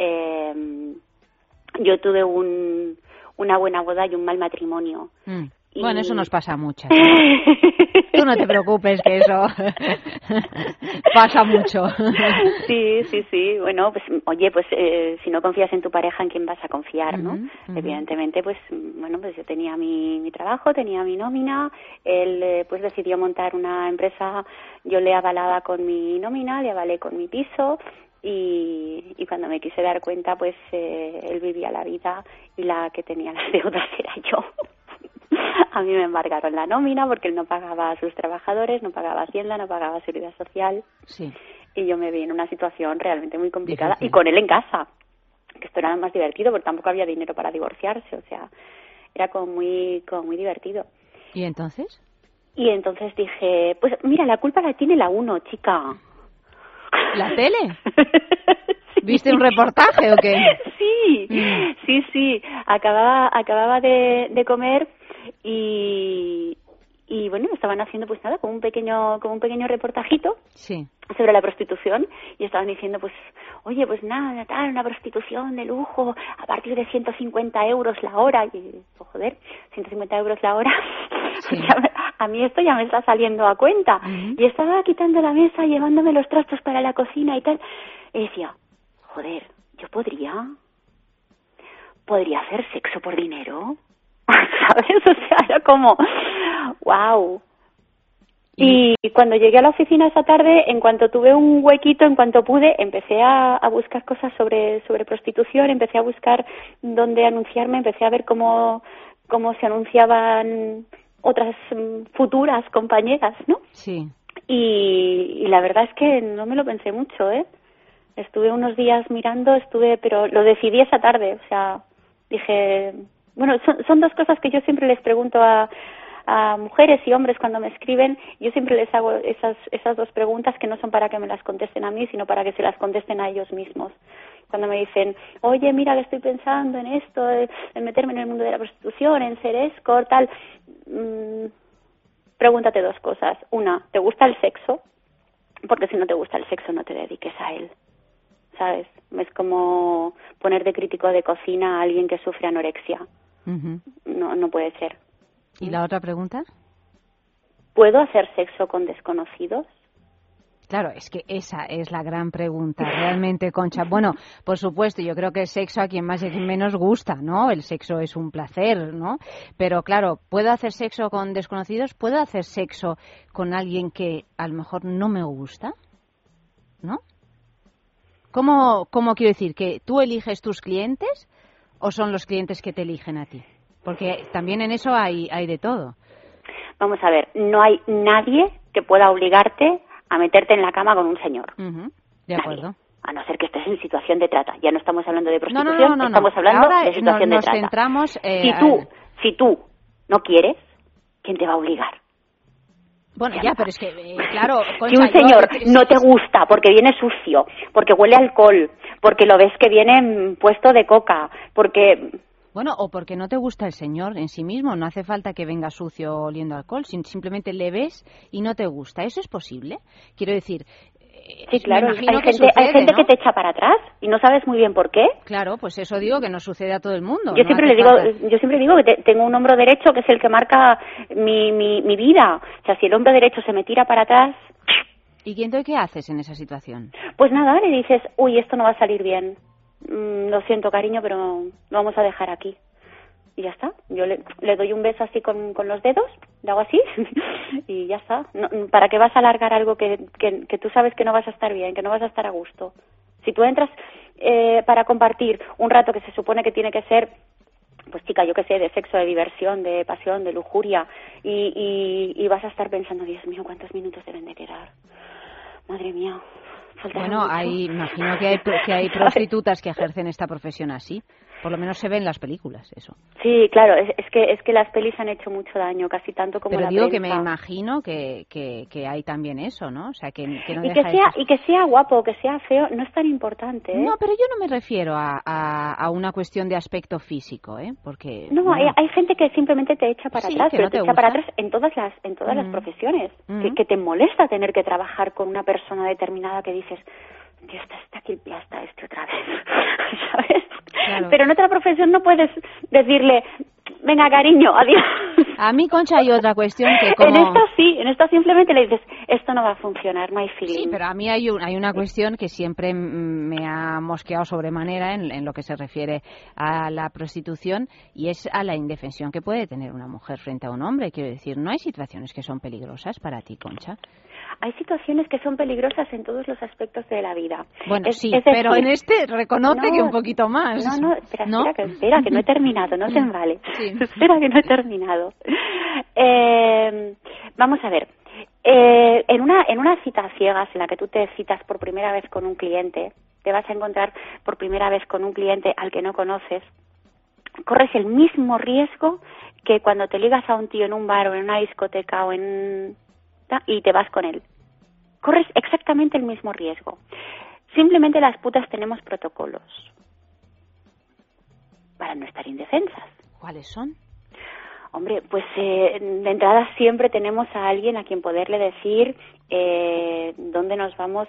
Yo tuve una buena boda y un mal matrimonio. Bueno, eso nos pasa a muchas. Tú no te preocupes, que eso pasa mucho. Sí. Bueno, pues oye, pues si no confías en tu pareja, ¿en quién vas a confiar, no? Evidentemente, pues bueno, pues yo tenía mi trabajo, tenía mi nómina, él pues decidió montar una empresa, yo le avalaba con mi nómina, le avalé con mi piso. Y cuando me quise dar cuenta, pues él vivía la vida y la que tenía las deudas era yo. A mí me embargaron la nómina porque él no pagaba a sus trabajadores, no pagaba Hacienda, no pagaba Seguridad Social. Sí. Y yo me vi en una situación realmente muy complicada. Difícil. Y con él en casa, que esto era más divertido porque tampoco había dinero para divorciarse. O sea, era como muy divertido. ¿Y entonces? Y entonces dije, pues mira, la culpa la tiene la 1, chica. ¿La tele? ¿Viste un reportaje o qué? Sí. Acababa de comer y bueno, estaban haciendo pues nada, como un pequeño reportajito sobre la prostitución y estaban diciendo pues, oye, pues nada, tal, una prostitución de lujo a partir de 150 euros la hora y, oh, joder, 150 euros la hora, sí. A mí esto ya me está saliendo a cuenta. Y estaba quitando la mesa, llevándome los trastos para la cocina y tal, y decía, joder, yo podría hacer sexo por dinero. ¿sabes? O sea, era como, wow. Y cuando llegué a la oficina esa tarde, en cuanto tuve un huequito, en cuanto pude, empecé a buscar cosas sobre prostitución, empecé a buscar dónde anunciarme, empecé a ver cómo se anunciaban otras futuras compañeras, ¿no? Sí. Y la verdad es que no me lo pensé mucho, ¿eh? Estuve unos días mirando, pero lo decidí esa tarde, o sea, dije, bueno, son dos cosas que yo siempre les pregunto a mujeres y hombres cuando me escriben. Yo siempre les hago esas dos preguntas que no son para que me las contesten a mí, sino para que se las contesten a ellos mismos. Cuando me dicen, oye, mira, que estoy pensando en esto, en meterme en el mundo de la prostitución, en ser escort, tal, pregúntate dos cosas. Una, ¿te gusta el sexo? Porque si no te gusta el sexo, no te dediques a él, ¿sabes? Es como poner de crítico de cocina a alguien que sufre anorexia. Uh-huh. No puede ser. ¿Y la otra pregunta? ¿Puedo hacer sexo con desconocidos? Claro, es que esa es la gran pregunta, realmente, Concha. Bueno, por supuesto, yo creo que el sexo a quien más y a quien menos gusta, ¿no? El sexo es un placer, ¿no? Pero claro, ¿puedo hacer sexo con desconocidos? ¿Puedo hacer sexo con alguien que a lo mejor no me gusta? ¿No? ¿Cómo quiero decir? ¿Que tú eliges tus clientes o son los clientes que te eligen a ti? Porque también en eso hay de todo. Vamos a ver, no hay nadie que pueda obligarte a meterte en la cama con un señor. Uh-huh. De acuerdo. Nadie. A no ser que estés en situación de trata. Ya no estamos hablando de prostitución, no. estamos hablando Ahora de situación de nos trata. Centramos, si tú no quieres, ¿quién te va a obligar? Bueno, ya, pero es que, claro... Si un señor no te gusta porque viene sucio, porque huele a alcohol, porque lo ves que viene puesto de coca, porque... Bueno, o porque no te gusta el señor en sí mismo, no hace falta que venga sucio oliendo alcohol, simplemente le ves y no te gusta. ¿Eso es posible? Quiero decir... Sí, claro, hay gente ¿no? que te echa para atrás y no sabes muy bien por qué. Claro, pues eso digo que no sucede a todo el mundo. Yo siempre digo que tengo un hombro derecho que es el que marca mi vida. O sea, si el hombro derecho se me tira para atrás... ¿Y entonces qué haces en esa situación? Pues nada, le dices, uy, esto no va a salir bien. Lo siento, cariño, pero lo vamos a dejar aquí. Y ya está. Yo le doy un beso así con los dedos, le hago así y ya está. No, ¿para qué vas a alargar algo que tú sabes que no vas a estar bien, que no vas a estar a gusto? Si tú entras para compartir un rato que se supone que tiene que ser, pues chica, yo qué sé, de sexo, de diversión, de pasión, de lujuria, y vas a estar pensando, Dios mío, ¿cuántos minutos deben de quedar? Madre mía. Bueno, imagino que hay prostitutas que ejercen esta profesión así. Por lo menos se ve en las películas, eso. Sí, claro, es que las pelis han hecho mucho daño, casi tanto como la prensa. Pero digo que me imagino que hay también eso, ¿no? O sea, que no y que sea guapo, que sea feo, no es tan importante, ¿eh? No, pero yo no me refiero a una cuestión de aspecto físico, ¿eh? Porque... No, hay gente que simplemente te echa para atrás, pero te echa para atrás en todas las profesiones. Que te molesta tener que trabajar con una persona determinada que dices... Dios, está aquí el plasta otra vez, ¿sabes? Claro. Pero en otra profesión no puedes decirle, venga, cariño, adiós. A mí, Concha, hay otra cuestión que como... En esta simplemente le dices, esto no va a funcionar, no hay feeling. Sí, pero a mí hay una cuestión que siempre me ha mosqueado sobremanera en lo que se refiere a la prostitución, y es a la indefensión que puede tener una mujer frente a un hombre. Quiero decir, ¿no hay situaciones que son peligrosas para ti, Concha? Hay situaciones que son peligrosas en todos los aspectos de la vida. Bueno, pero en este reconoce que un poquito más. Espera, que no he terminado, no te embales. Sí. Espera, que no he terminado. Vamos a ver. En una cita a ciegas en la que tú te citas por primera vez con un cliente, te vas a encontrar por primera vez con un cliente al que no conoces, corres el mismo riesgo que cuando te ligas a un tío en un bar o en una discoteca y te vas con él. Corres exactamente el mismo riesgo. Simplemente las putas tenemos protocolos para no estar indefensas. ¿Cuáles son? Hombre, pues de entrada siempre tenemos a alguien a quien poderle decir dónde nos vamos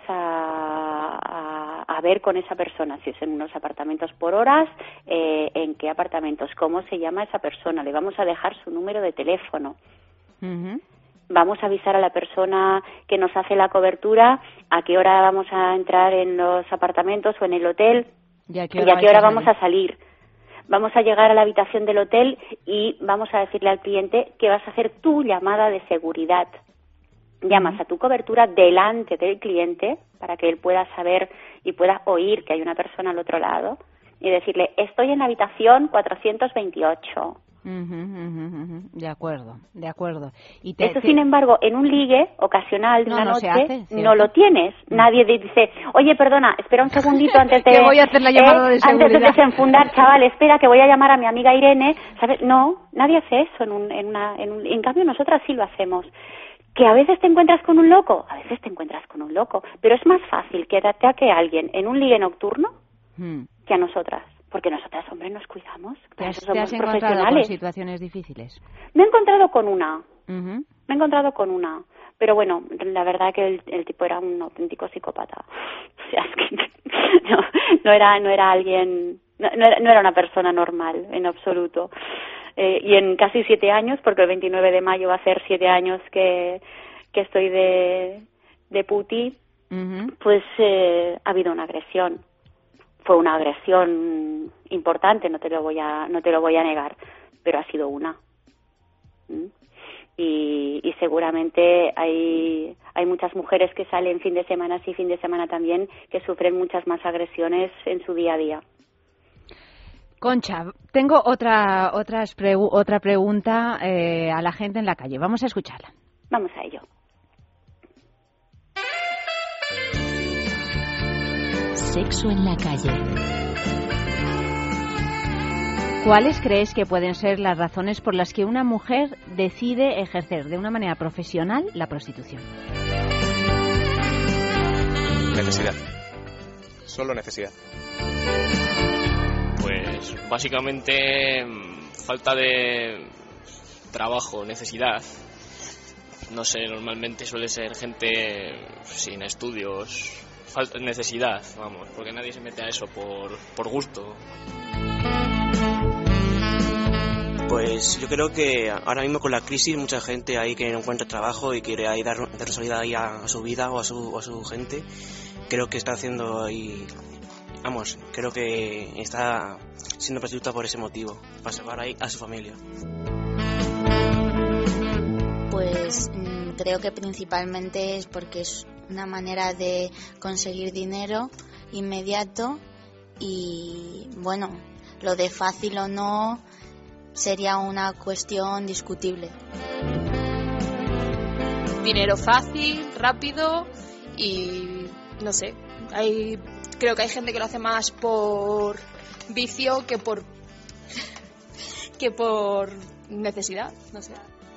a ver con esa persona, si es en unos apartamentos por horas, en qué apartamentos, cómo se llama esa persona, le vamos a dejar su número de teléfono. Uh-huh. Vamos a avisar a la persona que nos hace la cobertura a qué hora vamos a entrar en los apartamentos o en el hotel y a qué hora vamos a salir. vamos a llegar a la habitación del hotel y vamos a decirle al cliente que vas a hacer tu llamada de seguridad. Llamas a tu cobertura delante del cliente para que él pueda saber y pueda oír que hay una persona al otro lado y decirle, estoy en la habitación 428. De acuerdo. Y eso, sin embargo, en un ligue ocasional de una noche no lo tienes. Nadie dice, oye, perdona, espera un segundito antes de... que voy a hacer la llamada de seguridad. Antes de desenfundar, chaval, espera que voy a llamar a mi amiga Irene. ¿Sabes? No, nadie hace eso. En cambio, nosotras sí lo hacemos. ¿Que a veces te encuentras con un loco? A veces te encuentras con un loco. Pero es más fácil que te ataque a alguien en un ligue nocturno que a nosotras. Porque nosotras, hombre, nos cuidamos. ¿Te has encontrado con situaciones difíciles? Me he encontrado con una. Pero bueno, la verdad que el tipo era un auténtico psicópata. O sea, es que no era alguien... No era una persona normal, en absoluto. Y en casi 7 años, porque el 29 de mayo va a ser 7 años que estoy de puti, pues ha habido una agresión. Fue una agresión importante, no te lo voy a negar, pero ha sido una. Y seguramente hay muchas mujeres que salen fin de semana sí, fin de semana también, que sufren muchas más agresiones en su día a día. Concha, tengo otra pregunta a la gente en la calle. Vamos a escucharla. Vamos a ello. Sexo en la calle. ¿Cuáles crees que pueden ser las razones por las que una mujer decide ejercer de una manera profesional la prostitución? Necesidad. Solo necesidad. Pues básicamente falta de trabajo, necesidad. No sé, normalmente suele ser gente sin estudios. Necesidad, vamos, porque nadie se mete a eso por gusto. Pues yo creo que ahora mismo con la crisis mucha gente ahí que no encuentra trabajo y quiere ahí dar salida ahí a su vida o a su gente. Creo que está haciendo ahí, vamos, creo que está siendo prostituta por ese motivo, para salvar ahí a su familia. Pues creo que principalmente es porque es una manera de conseguir dinero inmediato y bueno, lo de fácil o no sería una cuestión discutible. Dinero fácil, rápido y no sé, creo que hay gente que lo hace más por vicio que por necesidad, no sé.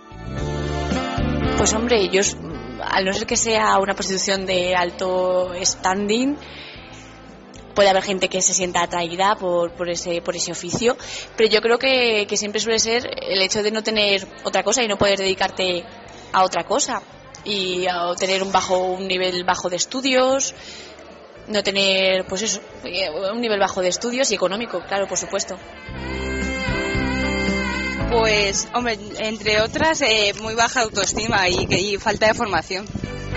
Pues hombre, yo al no ser que sea una prostitución de alto standing, puede haber gente que se sienta atraída por ese oficio, pero yo creo que siempre suele ser el hecho de no tener otra cosa y no poder dedicarte a otra cosa y a tener un nivel bajo de estudios, no tener, pues eso, un nivel bajo de estudios y económico, claro, por supuesto. Pues, hombre, entre otras, muy baja autoestima y falta de formación.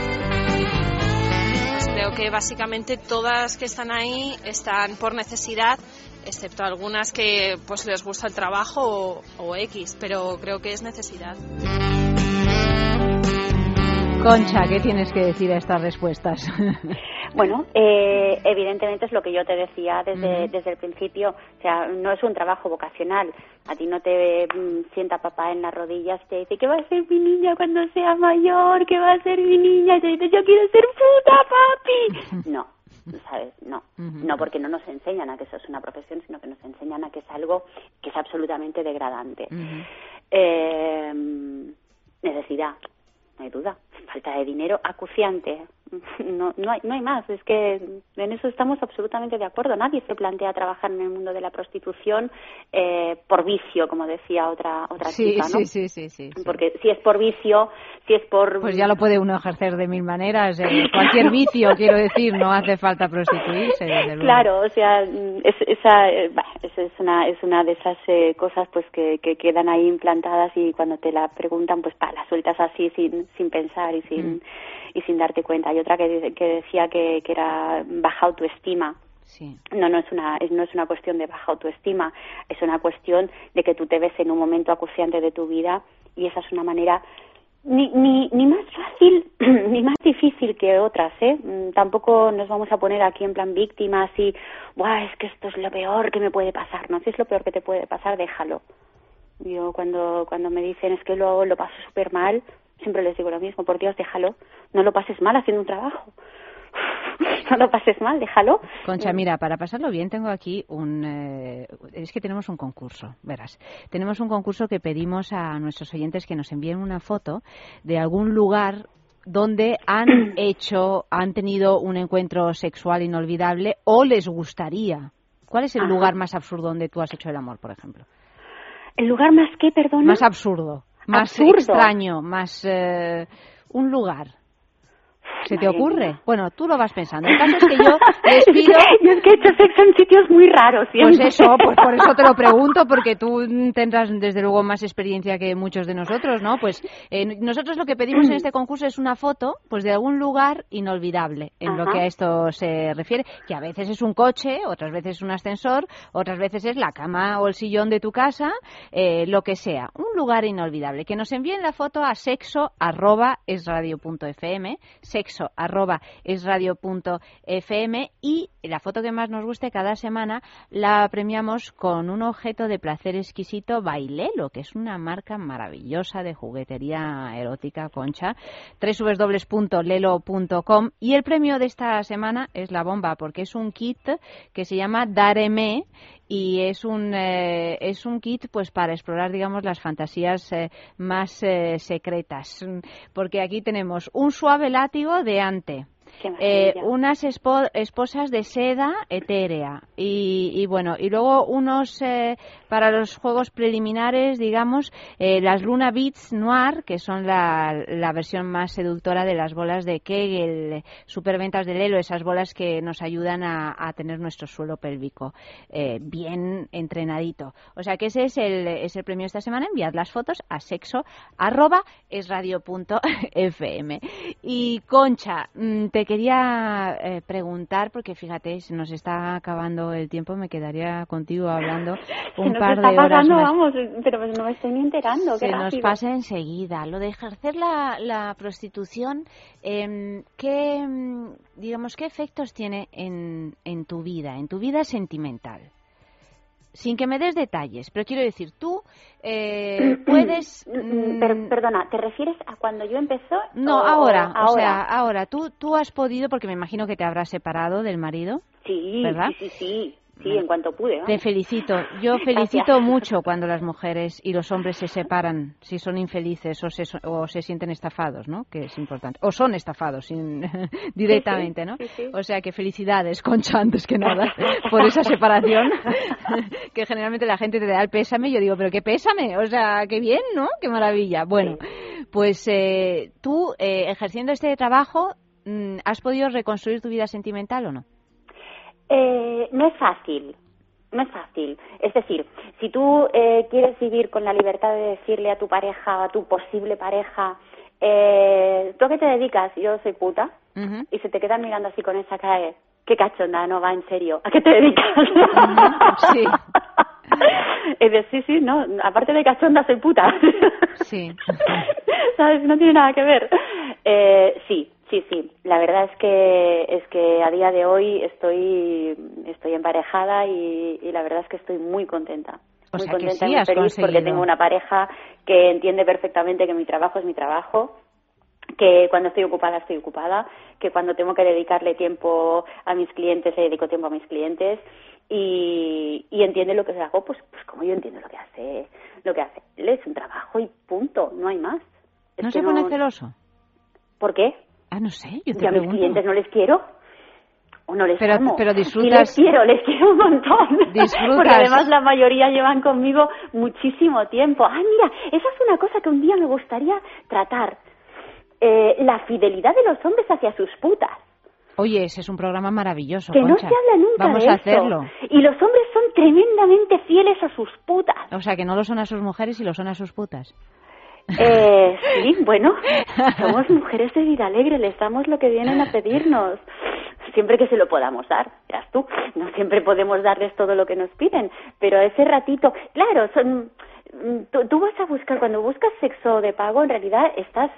Pues creo que básicamente todas que están ahí están por necesidad, excepto algunas que pues les gusta el trabajo o X, pero creo que es necesidad. Concha, ¿qué tienes que decir a estas respuestas? Bueno, evidentemente es lo que yo te decía desde el principio. O sea, no es un trabajo vocacional. A ti no te sienta papá en las rodillas y te dice, ¿qué va a ser mi niña cuando sea mayor? ¿Qué va a ser mi niña? Y te dice, yo quiero ser puta, papi. No, ¿sabes? No. No, porque no nos enseñan a que eso es una profesión, sino que nos enseñan a que es algo que es absolutamente degradante. Necesidad. No hay duda, falta de dinero acuciante, no hay más, es que en eso estamos absolutamente de acuerdo. Nadie se plantea trabajar en el mundo de la prostitución por vicio, como decía otra chica, ¿no? Sí. Porque si es por vicio, pues ya lo puede uno ejercer de mil maneras, cualquier vicio, quiero decir, no hace falta prostituirse, desde luego. Claro, o sea, es una de esas cosas pues que quedan ahí implantadas y cuando te la preguntan, pues la sueltas así sin pensar y sin darte cuenta. Hay otra que decía que era baja autoestima. Sí. No es una cuestión de baja autoestima, es una cuestión de que tú te ves en un momento acuciante de tu vida y esa es una manera ni más fácil ni más difícil que otras, Tampoco nos vamos a poner aquí en plan víctimas y es que esto es lo peor que me puede pasar. No, si es lo peor que te puede pasar, déjalo. Yo cuando me dicen es que lo paso súper mal, siempre les digo lo mismo, por Dios, déjalo, no lo pases mal haciendo un trabajo. No lo pases mal, déjalo. Concha, mira, para pasarlo bien tengo aquí es que tenemos un concurso, verás. Tenemos un concurso que pedimos a nuestros oyentes que nos envíen una foto de algún lugar donde han tenido un encuentro sexual inolvidable o les gustaría. ¿Cuál es el lugar más absurdo donde tú has hecho el amor, por ejemplo? ¿El lugar más qué, perdona? Más absurdo, más extraño, más un lugar. ¿Se te ocurre? Bueno, tú lo vas pensando. El caso es que yo les pido... Yo es que he hecho sexo en sitios muy raros siempre. Pues por eso te lo pregunto, porque tú tendrás desde luego más experiencia que muchos de nosotros, ¿no? Pues nosotros lo que pedimos en este concurso es una foto pues de algún lugar inolvidable en lo que a esto se refiere, que a veces es un coche, otras veces es un ascensor, otras veces es la cama o el sillón de tu casa, lo que sea. Un lugar inolvidable. Que nos envíen la foto a sexo@esradio.fm, sexo@esradio.fm y la foto que más nos guste cada semana la premiamos con un objeto de placer exquisito Bailelo, que es una marca maravillosa de juguetería erótica, Concha, www.lelo.com, y el premio de esta semana es la bomba porque es un kit que se llama Dareme y es un kit pues para explorar, digamos, las fantasías más secretas, porque aquí tenemos un suave látigo de ante, unas esposas de seda etérea y bueno, y luego unos para los juegos preliminares, digamos, las Luna Beats Noir, que son la versión más seductora de las bolas de Kegel, superventas de Lelo, esas bolas que nos ayudan a tener nuestro suelo pélvico bien entrenadito. O sea que ese es el premio de esta semana. Enviad las fotos a sexo@esradio.fm. Y Concha, te quería preguntar, porque fíjate, se nos está acabando el tiempo, me quedaría contigo hablando un par de horas más. Vamos, pero no me estoy ni enterando. Se nos pasa enseguida. Lo de ejercer la prostitución, ¿qué efectos tiene en tu vida sentimental? Sin que me des detalles, pero quiero decir, tú puedes... Perdona, ¿te refieres a cuando yo empezó? No, ahora. O sea, ahora. Tú has podido, porque me imagino que te habrás separado del marido. Sí, ¿verdad? Sí, en cuanto pude. ¿no? Te felicito. Yo felicito mucho cuando las mujeres y los hombres se separan, si son infelices o se sienten estafados, ¿no? Que es importante. O son estafados directamente, ¿no? Sí. O sea que felicidades, Concha, antes que nada, por esa separación. Que generalmente la gente te da el pésame. Yo digo, ¿pero qué pésame? O sea, qué bien, ¿no? Qué maravilla. Bueno, pues tú, ejerciendo este trabajo, ¿has podido reconstruir tu vida sentimental o no? No es fácil. Es decir, si tú quieres vivir con la libertad de decirle a tu pareja, a tu posible pareja, ¿tú a qué te dedicas? Yo soy puta. Y se te quedan mirando así con esa cara de, qué cachonda, no va en serio. ¿A qué te dedicas? Sí. Es decir, sí, no, aparte de cachonda soy puta. Sí. ¿Sabes? No tiene nada que ver. Sí. La verdad es que a día de hoy estoy emparejada y la verdad es que estoy muy contenta. Muy contenta y muy feliz porque tengo una pareja que entiende perfectamente que mi trabajo es mi trabajo, que cuando estoy ocupada, que cuando tengo que dedicarle tiempo a mis clientes, le dedico tiempo a mis clientes y entiende lo que hago, pues como yo entiendo lo que hace. Él es un trabajo y punto, no hay más. ¿No se pone celoso? ¿Por qué? No sé, yo te pregunto. ¿Y a mis clientes no les quiero? ¿O no les amo? Pero disfrutas... Sí, les quiero un montón. Disfrutas... Porque además la mayoría llevan conmigo muchísimo tiempo. Mira, esa es una cosa que un día me gustaría tratar. La fidelidad de los hombres hacia sus putas. Oye, ese es un programa maravilloso, que Concha. No se habla nunca Vamos de a eso. hacerlo. Y los hombres son tremendamente fieles a sus putas. O sea, que no lo son a sus mujeres y lo son a sus putas. Sí, bueno, somos mujeres de vida alegre, les damos lo que vienen a pedirnos. siempre que se lo podamos dar, verás tú, no siempre podemos darles todo lo que nos piden, pero ese ratito, claro, tú vas a buscar, cuando buscas sexo de pago, en realidad estás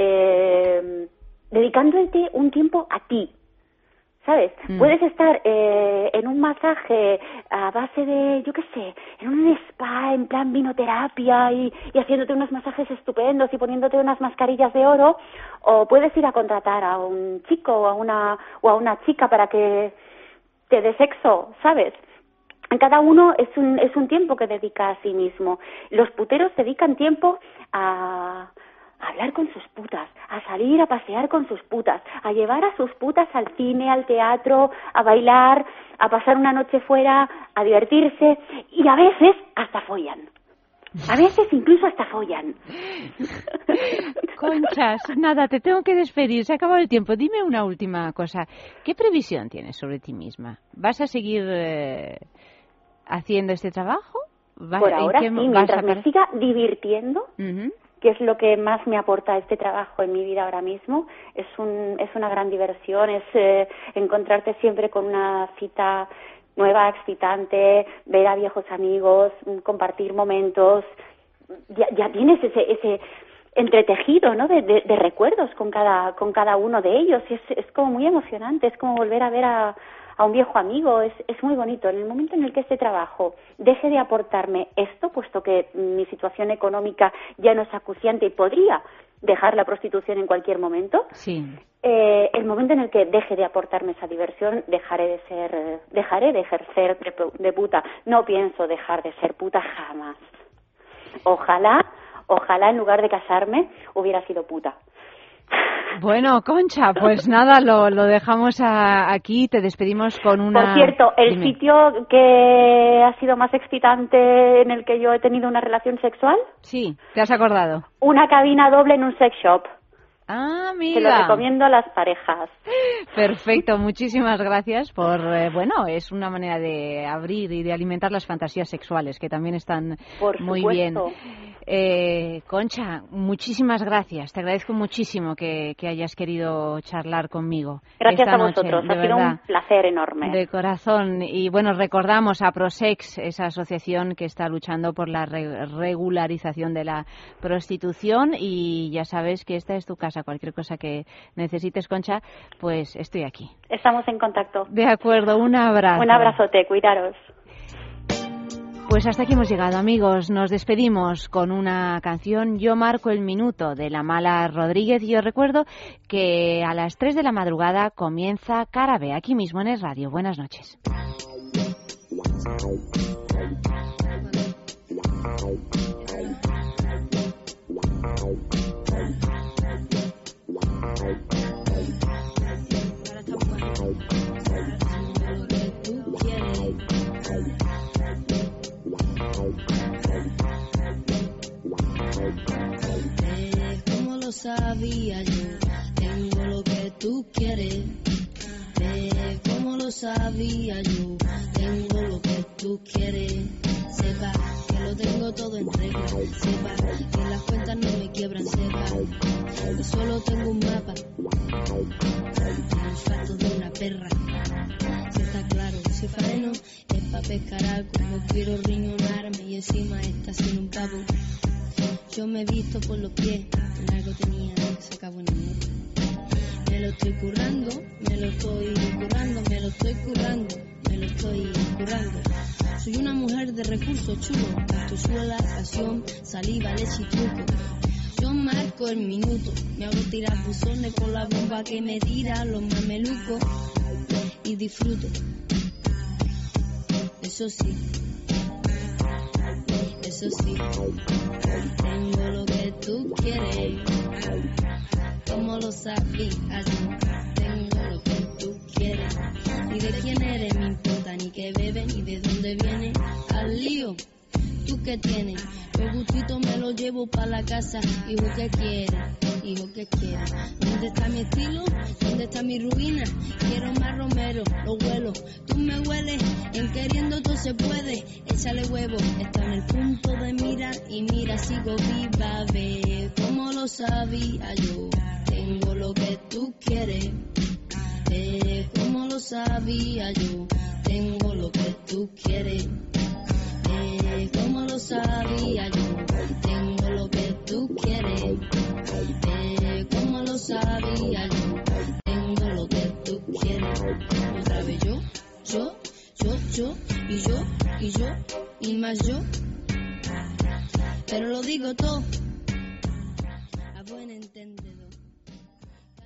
dedicándote un tiempo a ti, ¿sabes? Puedes estar en un masaje a base de, yo qué sé, en un spa, en plan vinoterapia y haciéndote unos masajes estupendos y poniéndote unas mascarillas de oro, o puedes ir a contratar a un chico o a una chica para que te dé sexo, ¿sabes? Cada uno es un tiempo que dedica a sí mismo. Los puteros dedican tiempo a hablar con sus putas, a salir a pasear con sus putas, a llevar a sus putas al cine, al teatro, a bailar, a pasar una noche fuera, a divertirse, y a veces hasta follan. A veces incluso hasta follan. Conchas, nada, te tengo que despedir, se ha acabado el tiempo. Dime una última cosa. ¿Qué previsión tienes sobre ti misma? ¿Vas a seguir haciendo este trabajo? Por ahora sí, mientras me siga divirtiendo, que es lo que más me aporta este trabajo en mi vida ahora mismo. Es una gran diversión, es encontrarte siempre con una cita nueva, excitante, ver a viejos amigos, compartir momentos. Ya tienes ese entretejido, ¿no? de recuerdos con cada uno de ellos. Es como muy emocionante, es como volver a ver a un viejo amigo, es muy bonito. En el momento en el que este trabajo deje de aportarme esto, puesto que mi situación económica ya no es acuciante y podría dejar la prostitución en cualquier momento, sí. El momento en el que deje de aportarme esa diversión, dejaré de ejercer de puta. No pienso dejar de ser puta jamás. Ojalá en lugar de casarme hubiera sido puta. Bueno, Concha, pues nada, lo dejamos aquí, te despedimos con una... Por cierto, el sitio que ha sido más excitante en el que yo he tenido una relación sexual... Sí, ¿te has acordado? Una cabina doble en un sex shop. Ah, mira. Se lo recomiendo a las parejas. Perfecto, muchísimas gracias por, es una manera de abrir y de alimentar las fantasías sexuales, que también están muy bien. Concha, muchísimas gracias, te agradezco muchísimo que hayas querido charlar conmigo. Gracias esta a vosotros, noche, ha sido un placer enorme. De corazón, y bueno, recordamos a Prosex, esa asociación que está luchando por la regularización de la prostitución, y ya sabes que esta es tu casa. Cualquier cosa que necesites, Concha, pues estoy aquí. Estamos en contacto. De acuerdo, un abrazo. Un abrazote, cuidaros. Pues hasta aquí hemos llegado, amigos. Nos despedimos con una canción, Yo marco el minuto, de La Mala Rodríguez, y os recuerdo que a las 3 de la madrugada comienza Cara B, aquí mismo en el radio. Buenas noches. Como lo sabía yo, tengo lo que tú quieres. Como lo sabía yo, tengo lo que tú quieres. Sepa que lo tengo todo en regla. Sepa que las cuentas no me quiebran. Sepa que solo tengo un mapa. El olfato de una perra. Si está claro, si freno es pa' pescar algo. No quiero riñonarme y encima está sin un pavo. Yo me he visto por los pies, en algo tenía que se acabó en el mundo. Me lo estoy currando, me lo estoy currando, me lo estoy currando, me lo estoy currando. Soy una mujer de recursos chulos, suela, pasión, saliva, leche y truco. Yo marco el minuto, me hago tirar buzones con la bomba que me tira los mamelucos y disfruto. Eso sí. Eso sí, tengo lo que tú quieres. Como lo sabías, tengo lo que tú quieres. Ni de quién eres me importa, ni qué bebes, ni de dónde vienes. Al lío, ¿tú qué tienes? El gustito me lo llevo pa' la casa. Hijo, ¿qué quieres? Hijo, ¿qué quieres? ¿Dónde está mi estilo? ¿Dónde está mi ruina? Quiero más romero, lo huelo. Tú me hueles, en queriendo todo se puede. Échale huevo, está en el punto de mirar. Y mira, sigo viva, ve como lo sabía yo. Tengo lo que tú quieres. Ve como lo sabía yo, tengo lo que tú quieres. Como lo sabía yo, tengo lo que tú quieres. Como lo sabía yo, tengo lo que tú quieres. Otra vez yo, y más yo. Pero lo digo todo a buen entender.